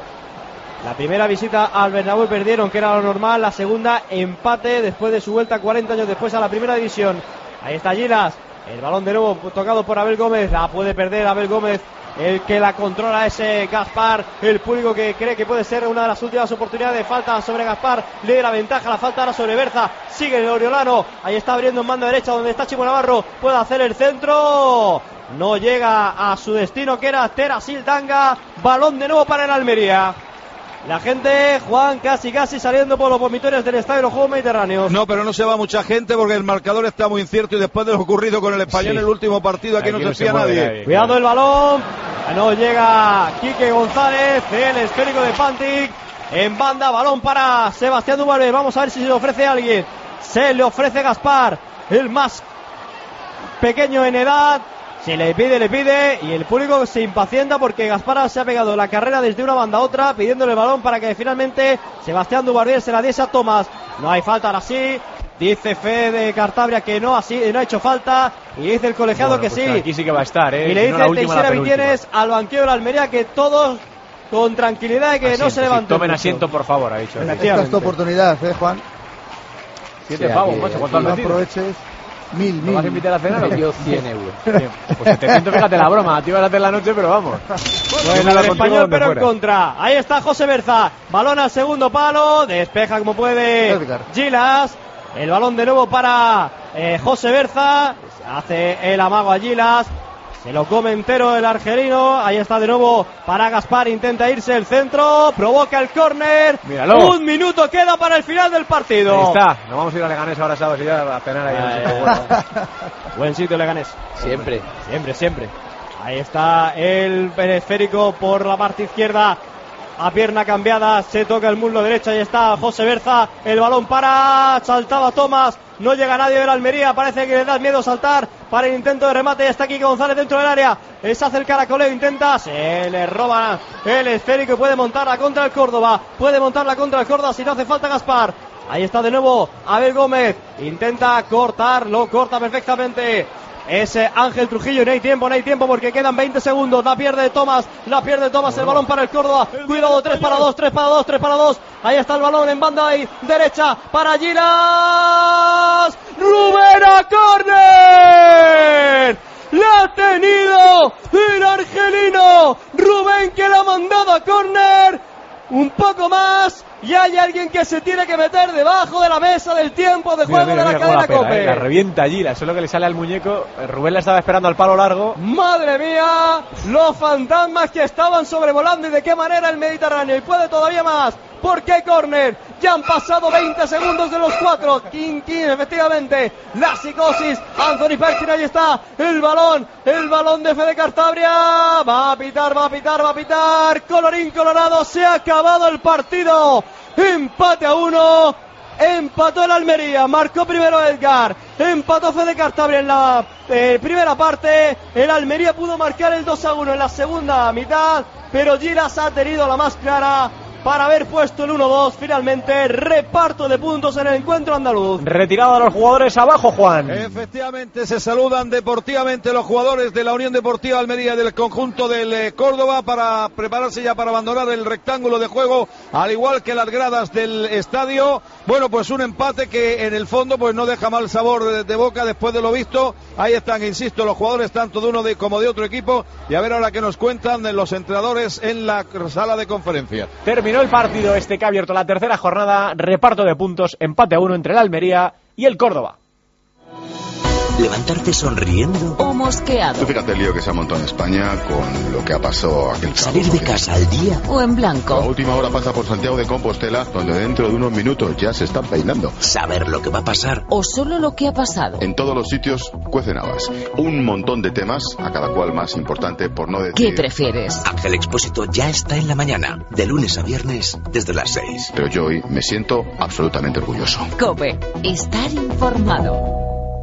La primera visita al Bernabéu perdieron, que era lo normal. La segunda, empate después de su vuelta 40 años después a la primera división. Ahí está Gilas, el balón de nuevo tocado por Abel Gómez, la puede perder Abel Gómez. El que la controla es Gaspar, el público que cree que puede ser una de las últimas oportunidades. Falta sobre Gaspar, le da la ventaja, la falta ahora sobre Berza. Sigue el Oriolano, ahí está abriendo en banda derecha donde está Chimo Navarro, puede hacer el centro, no llega a su destino, que era Terasil Tanga. Balón de nuevo para el Almería. La gente, Juan, casi saliendo por los vomitorios del Estadio de los Juegos Mediterráneos. No, pero no se va mucha gente porque el marcador está muy incierto, y después de lo ocurrido con el Español en el último partido, aquí no se fía nadie. Cuidado el balón, no llega Quique González, el esférico de Pantic en banda, balón para Sebastián Duvalvé. Vamos a ver si se le ofrece a alguien. Se le ofrece Gaspar, el más pequeño en edad. Se le pide, y el público se impacienta porque Gaspar se ha pegado la carrera desde una banda a otra, pidiéndole el balón para que finalmente Sebastián Dubarbier se la diese a Tomás. No hay falta ahora sí, dice Fede Cartabria que no ha hecho falta, y dice el colegiado que pues sí. Aquí sí que va a estar, y le dice Teixeira Vitienes al banquillo de la Almería que todos con tranquilidad y que no se levanten. Tomen asiento, por favor, ha dicho. Esta es tu oportunidad, Juan. 7 pavos, macho, ¿cuánto has metido? Aproveches. 1000. ¿Me vas a invitar a cenar o qué? Yo 100 euros. Pues 700, fíjate la broma, te iba a hacer la noche, pero vamos. Bueno, el Español, pero en contra. Ahí está José Berza, balón al segundo palo, despeja como puede Edgar. Gilas. El balón de nuevo para José Berza, hace el amago a Gilas, se lo come entero el argelino. Ahí está de nuevo para Gaspar, intenta irse el centro, provoca el córner. Míralo. 1 minuto queda para el final del partido. Ahí está, nos vamos a ir a Leganés ahora sábado a cenar ahí. Buen sitio Leganés. Siempre. Ahí está el esférico por la parte izquierda, a pierna cambiada, se toca el muslo derecho. Ahí está José Berza, el balón para, saltaba Tomás, no llega nadie de la Almería, parece que le da miedo saltar para el intento de remate. Está Quique González dentro del área, se hace el caracoleo, intenta, se le roba el esférico y puede montarla contra el Córdoba, si no hace falta Gaspar. Ahí está de nuevo Abel Gómez, intenta cortar, lo corta perfectamente. Es Ángel Trujillo, no hay tiempo porque quedan 20 segundos. La pierde Tomás, el balón para el Córdoba. Cuidado, 3 para 2. Ahí está el balón en banda derecha para Gilas. Rubén a córner. La ha tenido el argelino Rubén, que la ha mandado a córner. Un poco más y hay alguien que se tiene que meter debajo de la mesa del tiempo de juego de la cadena COPE. La revienta allí, eso es lo que le sale al muñeco. Rubén la estaba esperando al palo largo. ¡Madre mía! Los fantasmas que estaban sobrevolando y de qué manera el Mediterráneo. Y puede todavía más, porque hay córner. Ya han pasado 20 segundos de los 4. King, efectivamente. La psicosis. Anthony Perkin, ahí está. El balón de Fede Cartabria. Va a pitar. Colorín colorado, se ha acabado el partido. Empate a 1. Empató el Almería, marcó primero Edgar, empató Fede Cartabria en la primera parte. El Almería pudo marcar el 2-1 en la segunda mitad, pero Giras ha tenido la más clara para haber puesto el 1-2. Finalmente, reparto de puntos en el encuentro andaluz. Retirado a los jugadores abajo, Juan. Efectivamente, se saludan deportivamente los jugadores de la Unión Deportiva Almería y del conjunto del Córdoba para prepararse ya para abandonar el rectángulo de juego, al igual que las gradas del estadio. Bueno, pues un empate que en el fondo pues no deja mal sabor de boca después de lo visto. Ahí están, insisto, los jugadores tanto de uno como de otro equipo, y a ver ahora qué nos cuentan los entrenadores en la sala de conferencia. Terminó el partido que ha abierto la tercera jornada, reparto de puntos, empate a 1 entre el Almería y el Córdoba. ¿Levantarte sonriendo o mosqueado? Tú fíjate el lío que se ha montado en España con lo que ha pasado aquel sábado. ¿Salir de casa al día o en blanco? La última hora pasa por Santiago de Compostela, donde dentro de unos minutos ya se están peinando. ¿Saber lo que va a pasar o solo lo que ha pasado? En todos los sitios cuecen habas. Un montón de temas, a cada cual más importante, por no decir... ¿Qué prefieres? Ángel Expósito ya está en la mañana, de lunes a viernes, desde las 6. Pero yo hoy me siento absolutamente orgulloso. COPE, estar informado.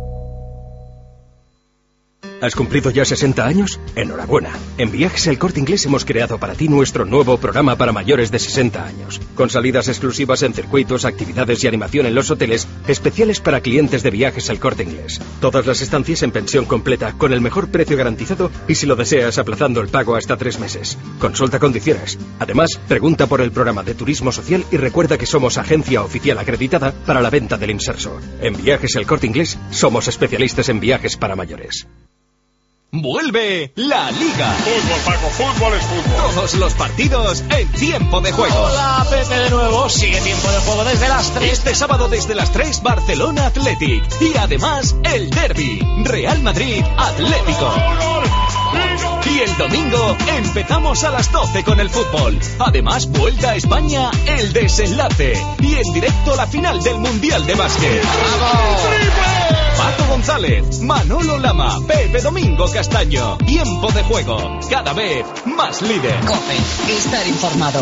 ¿Has cumplido ya 60 años? Enhorabuena. En Viajes El Corte Inglés hemos creado para ti nuestro nuevo programa para mayores de 60 años. Con salidas exclusivas en circuitos, actividades y animación en los hoteles, especiales para clientes de Viajes El Corte Inglés. Todas las estancias en pensión completa, con el mejor precio garantizado y si lo deseas aplazando el pago hasta 3 meses. Consulta condiciones. Además, pregunta por el programa de turismo social y recuerda que somos agencia oficial acreditada para la venta del inserso. En Viajes El Corte Inglés somos especialistas en viajes para mayores. Vuelve la Liga. Fútbol, Paco, fútbol es fútbol. Todos los partidos en tiempo de juego. Hola, Pepe de nuevo. Sigue tiempo de juego desde las 3. Este sábado desde las 3, Barcelona Athletic. Y además, el derbi, Real Madrid Atlético. Y el domingo empezamos a las 12 con el fútbol. Además, vuelta a España, el desenlace. Y en directo la final del Mundial de Básquet. ¡Vamos! Pato González, Manolo Lama, Pepe Domingo Castaño. Tiempo de juego, cada vez más líder. COPE, estar informado.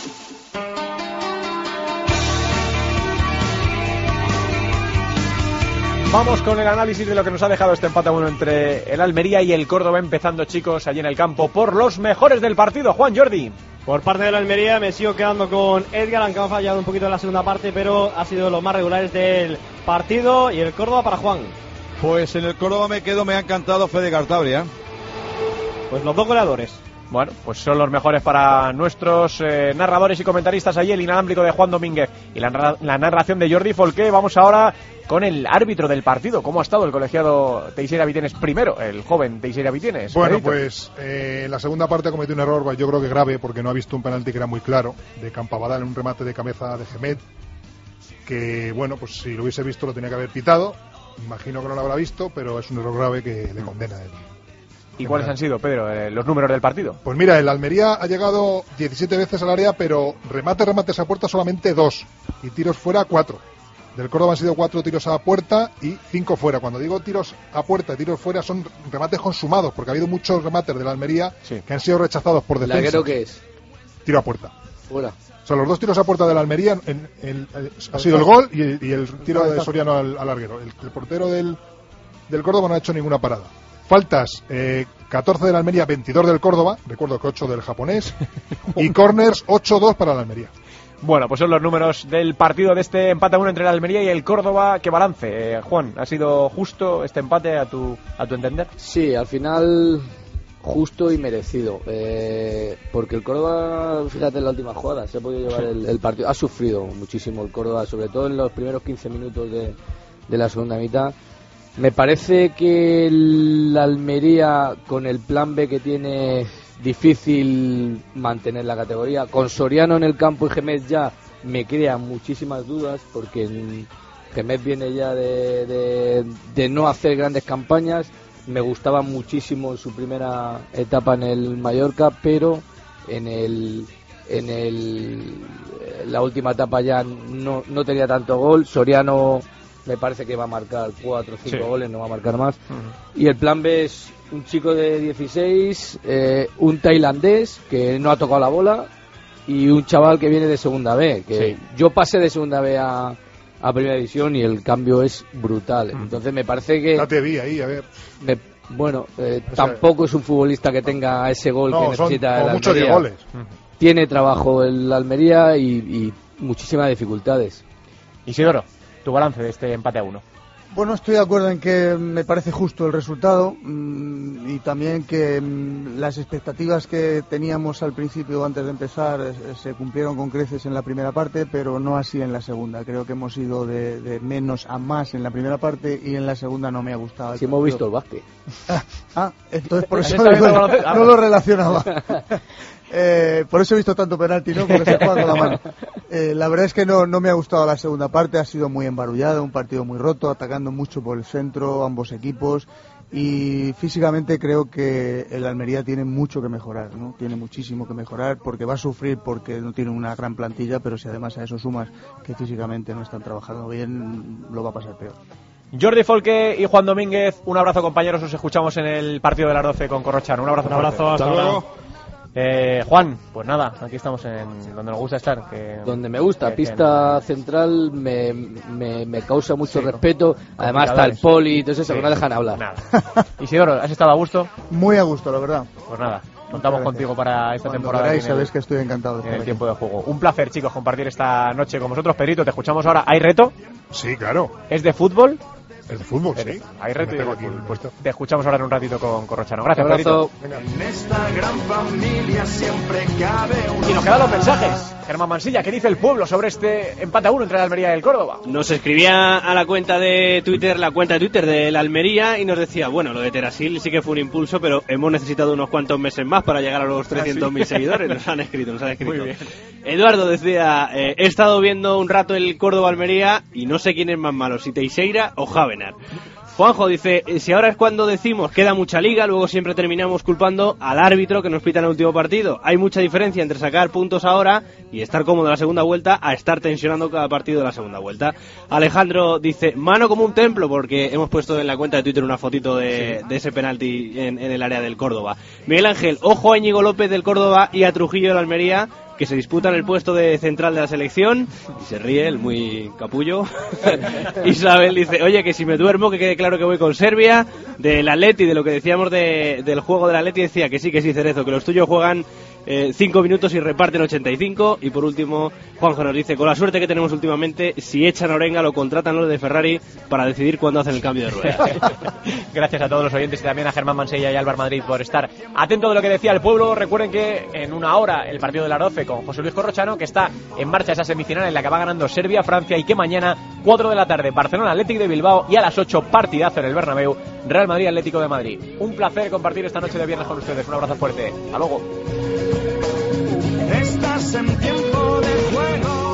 Vamos con el análisis de lo que nos ha dejado este empate a 1 entre el Almería y el Córdoba, empezando, chicos, allí en el campo por los mejores del partido. Juan, Jordi. Por parte de la Almería me sigo quedando con Edgar, aunque ha fallado un poquito en la segunda parte, pero ha sido de los más regulares del partido. Y el Córdoba para Juan. Pues en el Córdoba me ha encantado Fede Cartabria. Pues los dos goleadores. Bueno, pues son los mejores para nuestros narradores y comentaristas allí, el inalámbrico de Juan Domínguez y la narración de Jordi Folqué. Vamos ahora con el árbitro del partido. ¿Cómo ha estado el colegiado Teixeira Vitienes primero, el joven Teixeira Vitienes? Bueno, pues en la segunda parte cometió un error, yo creo que grave, porque no ha visto un penalti que era muy claro, de Campabadal en un remate de cabeza de Gemet, que bueno, pues si lo hubiese visto lo tenía que haber pitado. Imagino que no lo habrá visto, pero es un error grave que le condena a él. ¿Y cuáles han sido, Pedro, los números del partido? Pues mira, el Almería ha llegado 17 veces al área, pero remates a puerta solamente 2 y tiros fuera 4. Del Córdoba han sido 4 tiros a puerta y 5 fuera. Cuando digo tiros a puerta y tiros fuera son remates consumados, porque ha habido muchos remates de la Almería que han sido rechazados por defensa. ¿Laguero qué es? Tiro a puerta. Fuera. O sea, los 2 tiros a puerta de la Almería ha sido el gol y el tiro de Soriano al larguero. El portero del Córdoba no ha hecho ninguna parada. Faltas, 14 de la Almería, 22 del Córdoba, recuerdo que 8 del japonés, y corners, 8-2 para la Almería. Bueno, pues son los números del partido de este empate a 1 entre la Almería y el Córdoba. ¿Qué balance, Juan? ¿Ha sido justo este empate a tu entender? Sí, al final justo y merecido, porque el Córdoba, fíjate en la última jugada, se ha podido llevar el partido. Ha sufrido muchísimo el Córdoba, sobre todo en los primeros 15 minutos de la segunda mitad. Me parece que la Almería, con el plan B que tiene, difícil mantener la categoría. Con Soriano en el campo y Gemet ya me crea muchísimas dudas porque Gémez viene ya de no hacer grandes campañas. Me gustaba muchísimo su primera etapa en el Mallorca, pero en la última etapa ya no tenía tanto gol. Soriano me parece que va a marcar 4 o 5 goles, no va a marcar más. Y el plan B es un chico de 16, un tailandés que no ha tocado la bola y un chaval que viene de segunda B, que yo pasé de segunda B a primera división y el cambio es brutal. Entonces me parece que... Ya te vi ahí, a ver. Tampoco es un futbolista que tenga ese gol que necesita el Almería. Muchos de goles. Tiene trabajo el Almería y muchísimas dificultades. Isidoro, tu balance de este empate a 1. Bueno, estoy de acuerdo en que me parece justo el resultado y también que las expectativas que teníamos al principio, antes de empezar, se cumplieron con creces en la primera parte, pero no así en la segunda. Creo que hemos ido de menos a más en la primera parte y en la segunda no me ha gustado. Sí, hemos visto el básquet. Entonces por eso no lo relacionaba. Por eso he visto tanto penalti, ¿no? Porque se juega con la mano. La verdad es que no me ha gustado la segunda parte, ha sido muy embarullada, un partido muy roto, atacando mucho por el centro, ambos equipos, y físicamente creo que el Almería tiene mucho que mejorar, ¿no? Tiene muchísimo que mejorar porque va a sufrir porque no tiene una gran plantilla, pero si además a eso sumas que físicamente no están trabajando bien, lo va a pasar peor. Jordi Folque y Juan Domínguez, un abrazo, compañeros, os escuchamos en el partido de las 12 con Corrochano. Un abrazo, hasta luego. Juan, pues nada, aquí estamos en donde nos gusta estar. Donde me gusta, pista central me causa mucho respeto. Además está el Poli y todo eso, que no dejan hablar. Nada. Isidoro, ¿has estado a gusto? Muy a gusto, la verdad. Pues nada, contamos contigo para esta temporada. Y sabéis que estoy encantado en el tiempo de juego. Un placer, chicos, compartir esta noche con vosotros. Pedrito, te escuchamos ahora. ¿Hay reto? Sí, claro. ¿Es de fútbol? Es de fútbol, sí. Hay reto. Pues te escuchamos ahora en un ratito con Corrochano. Gracias, Pedrito. En esta gran familia siempre cabe un... Y nos quedan los mensajes. Germán Mansilla, ¿qué dice el pueblo sobre este empate a 1 entre la Almería y el Córdoba? Nos escribía a la cuenta de Twitter de la Almería y nos decía, bueno, lo de Terasil sí que fue un impulso, pero hemos necesitado unos cuantos meses más para llegar a los 300.000 seguidores. Nos han escrito. Muy bien. Eduardo decía, he estado viendo un rato el Córdoba-Almería y no sé quién es más malo, si Teixeira o Javenar. Juanjo dice, si ahora es cuando decimos queda mucha liga, luego siempre terminamos culpando al árbitro que nos pita en el último partido. Hay mucha diferencia entre sacar puntos ahora y estar cómodo en la segunda vuelta a estar tensionando cada partido de la segunda vuelta. Alejandro dice, mano como un templo, porque hemos puesto en la cuenta de Twitter una fotito de ese penalti en el área del Córdoba. Miguel Ángel, ojo a Íñigo López del Córdoba y a Trujillo del Almería, que se disputan el puesto de central de la selección, y se ríe el muy capullo. Isabel dice, oye, que si me duermo, que quede claro que voy con Serbia. Del Atleti, de lo que decíamos del juego del Atleti, decía que sí, Cerezo, que los tuyos juegan 5 minutos y reparten 85. Y por último, Juanjo nos dice, con la suerte que tenemos últimamente, si echan a Orenga lo contratan los de Ferrari para decidir cuándo hacen el cambio de ruedas. Gracias a todos los oyentes y también a Germán Mansilla y Álvaro Madrid por estar atento de lo que decía el pueblo. Recuerden que en una hora el partido de las 12 con José Luis Corrochano, que está en marcha esa semifinal en la que va ganando Serbia, Francia, y que mañana 4 de la tarde Barcelona Athletic de Bilbao y a las 8 partidazo en el Bernabéu Real Madrid Atlético de Madrid. Un placer compartir esta noche de viernes con ustedes. Un abrazo fuerte. Hasta luego. Estás en tiempo de juego.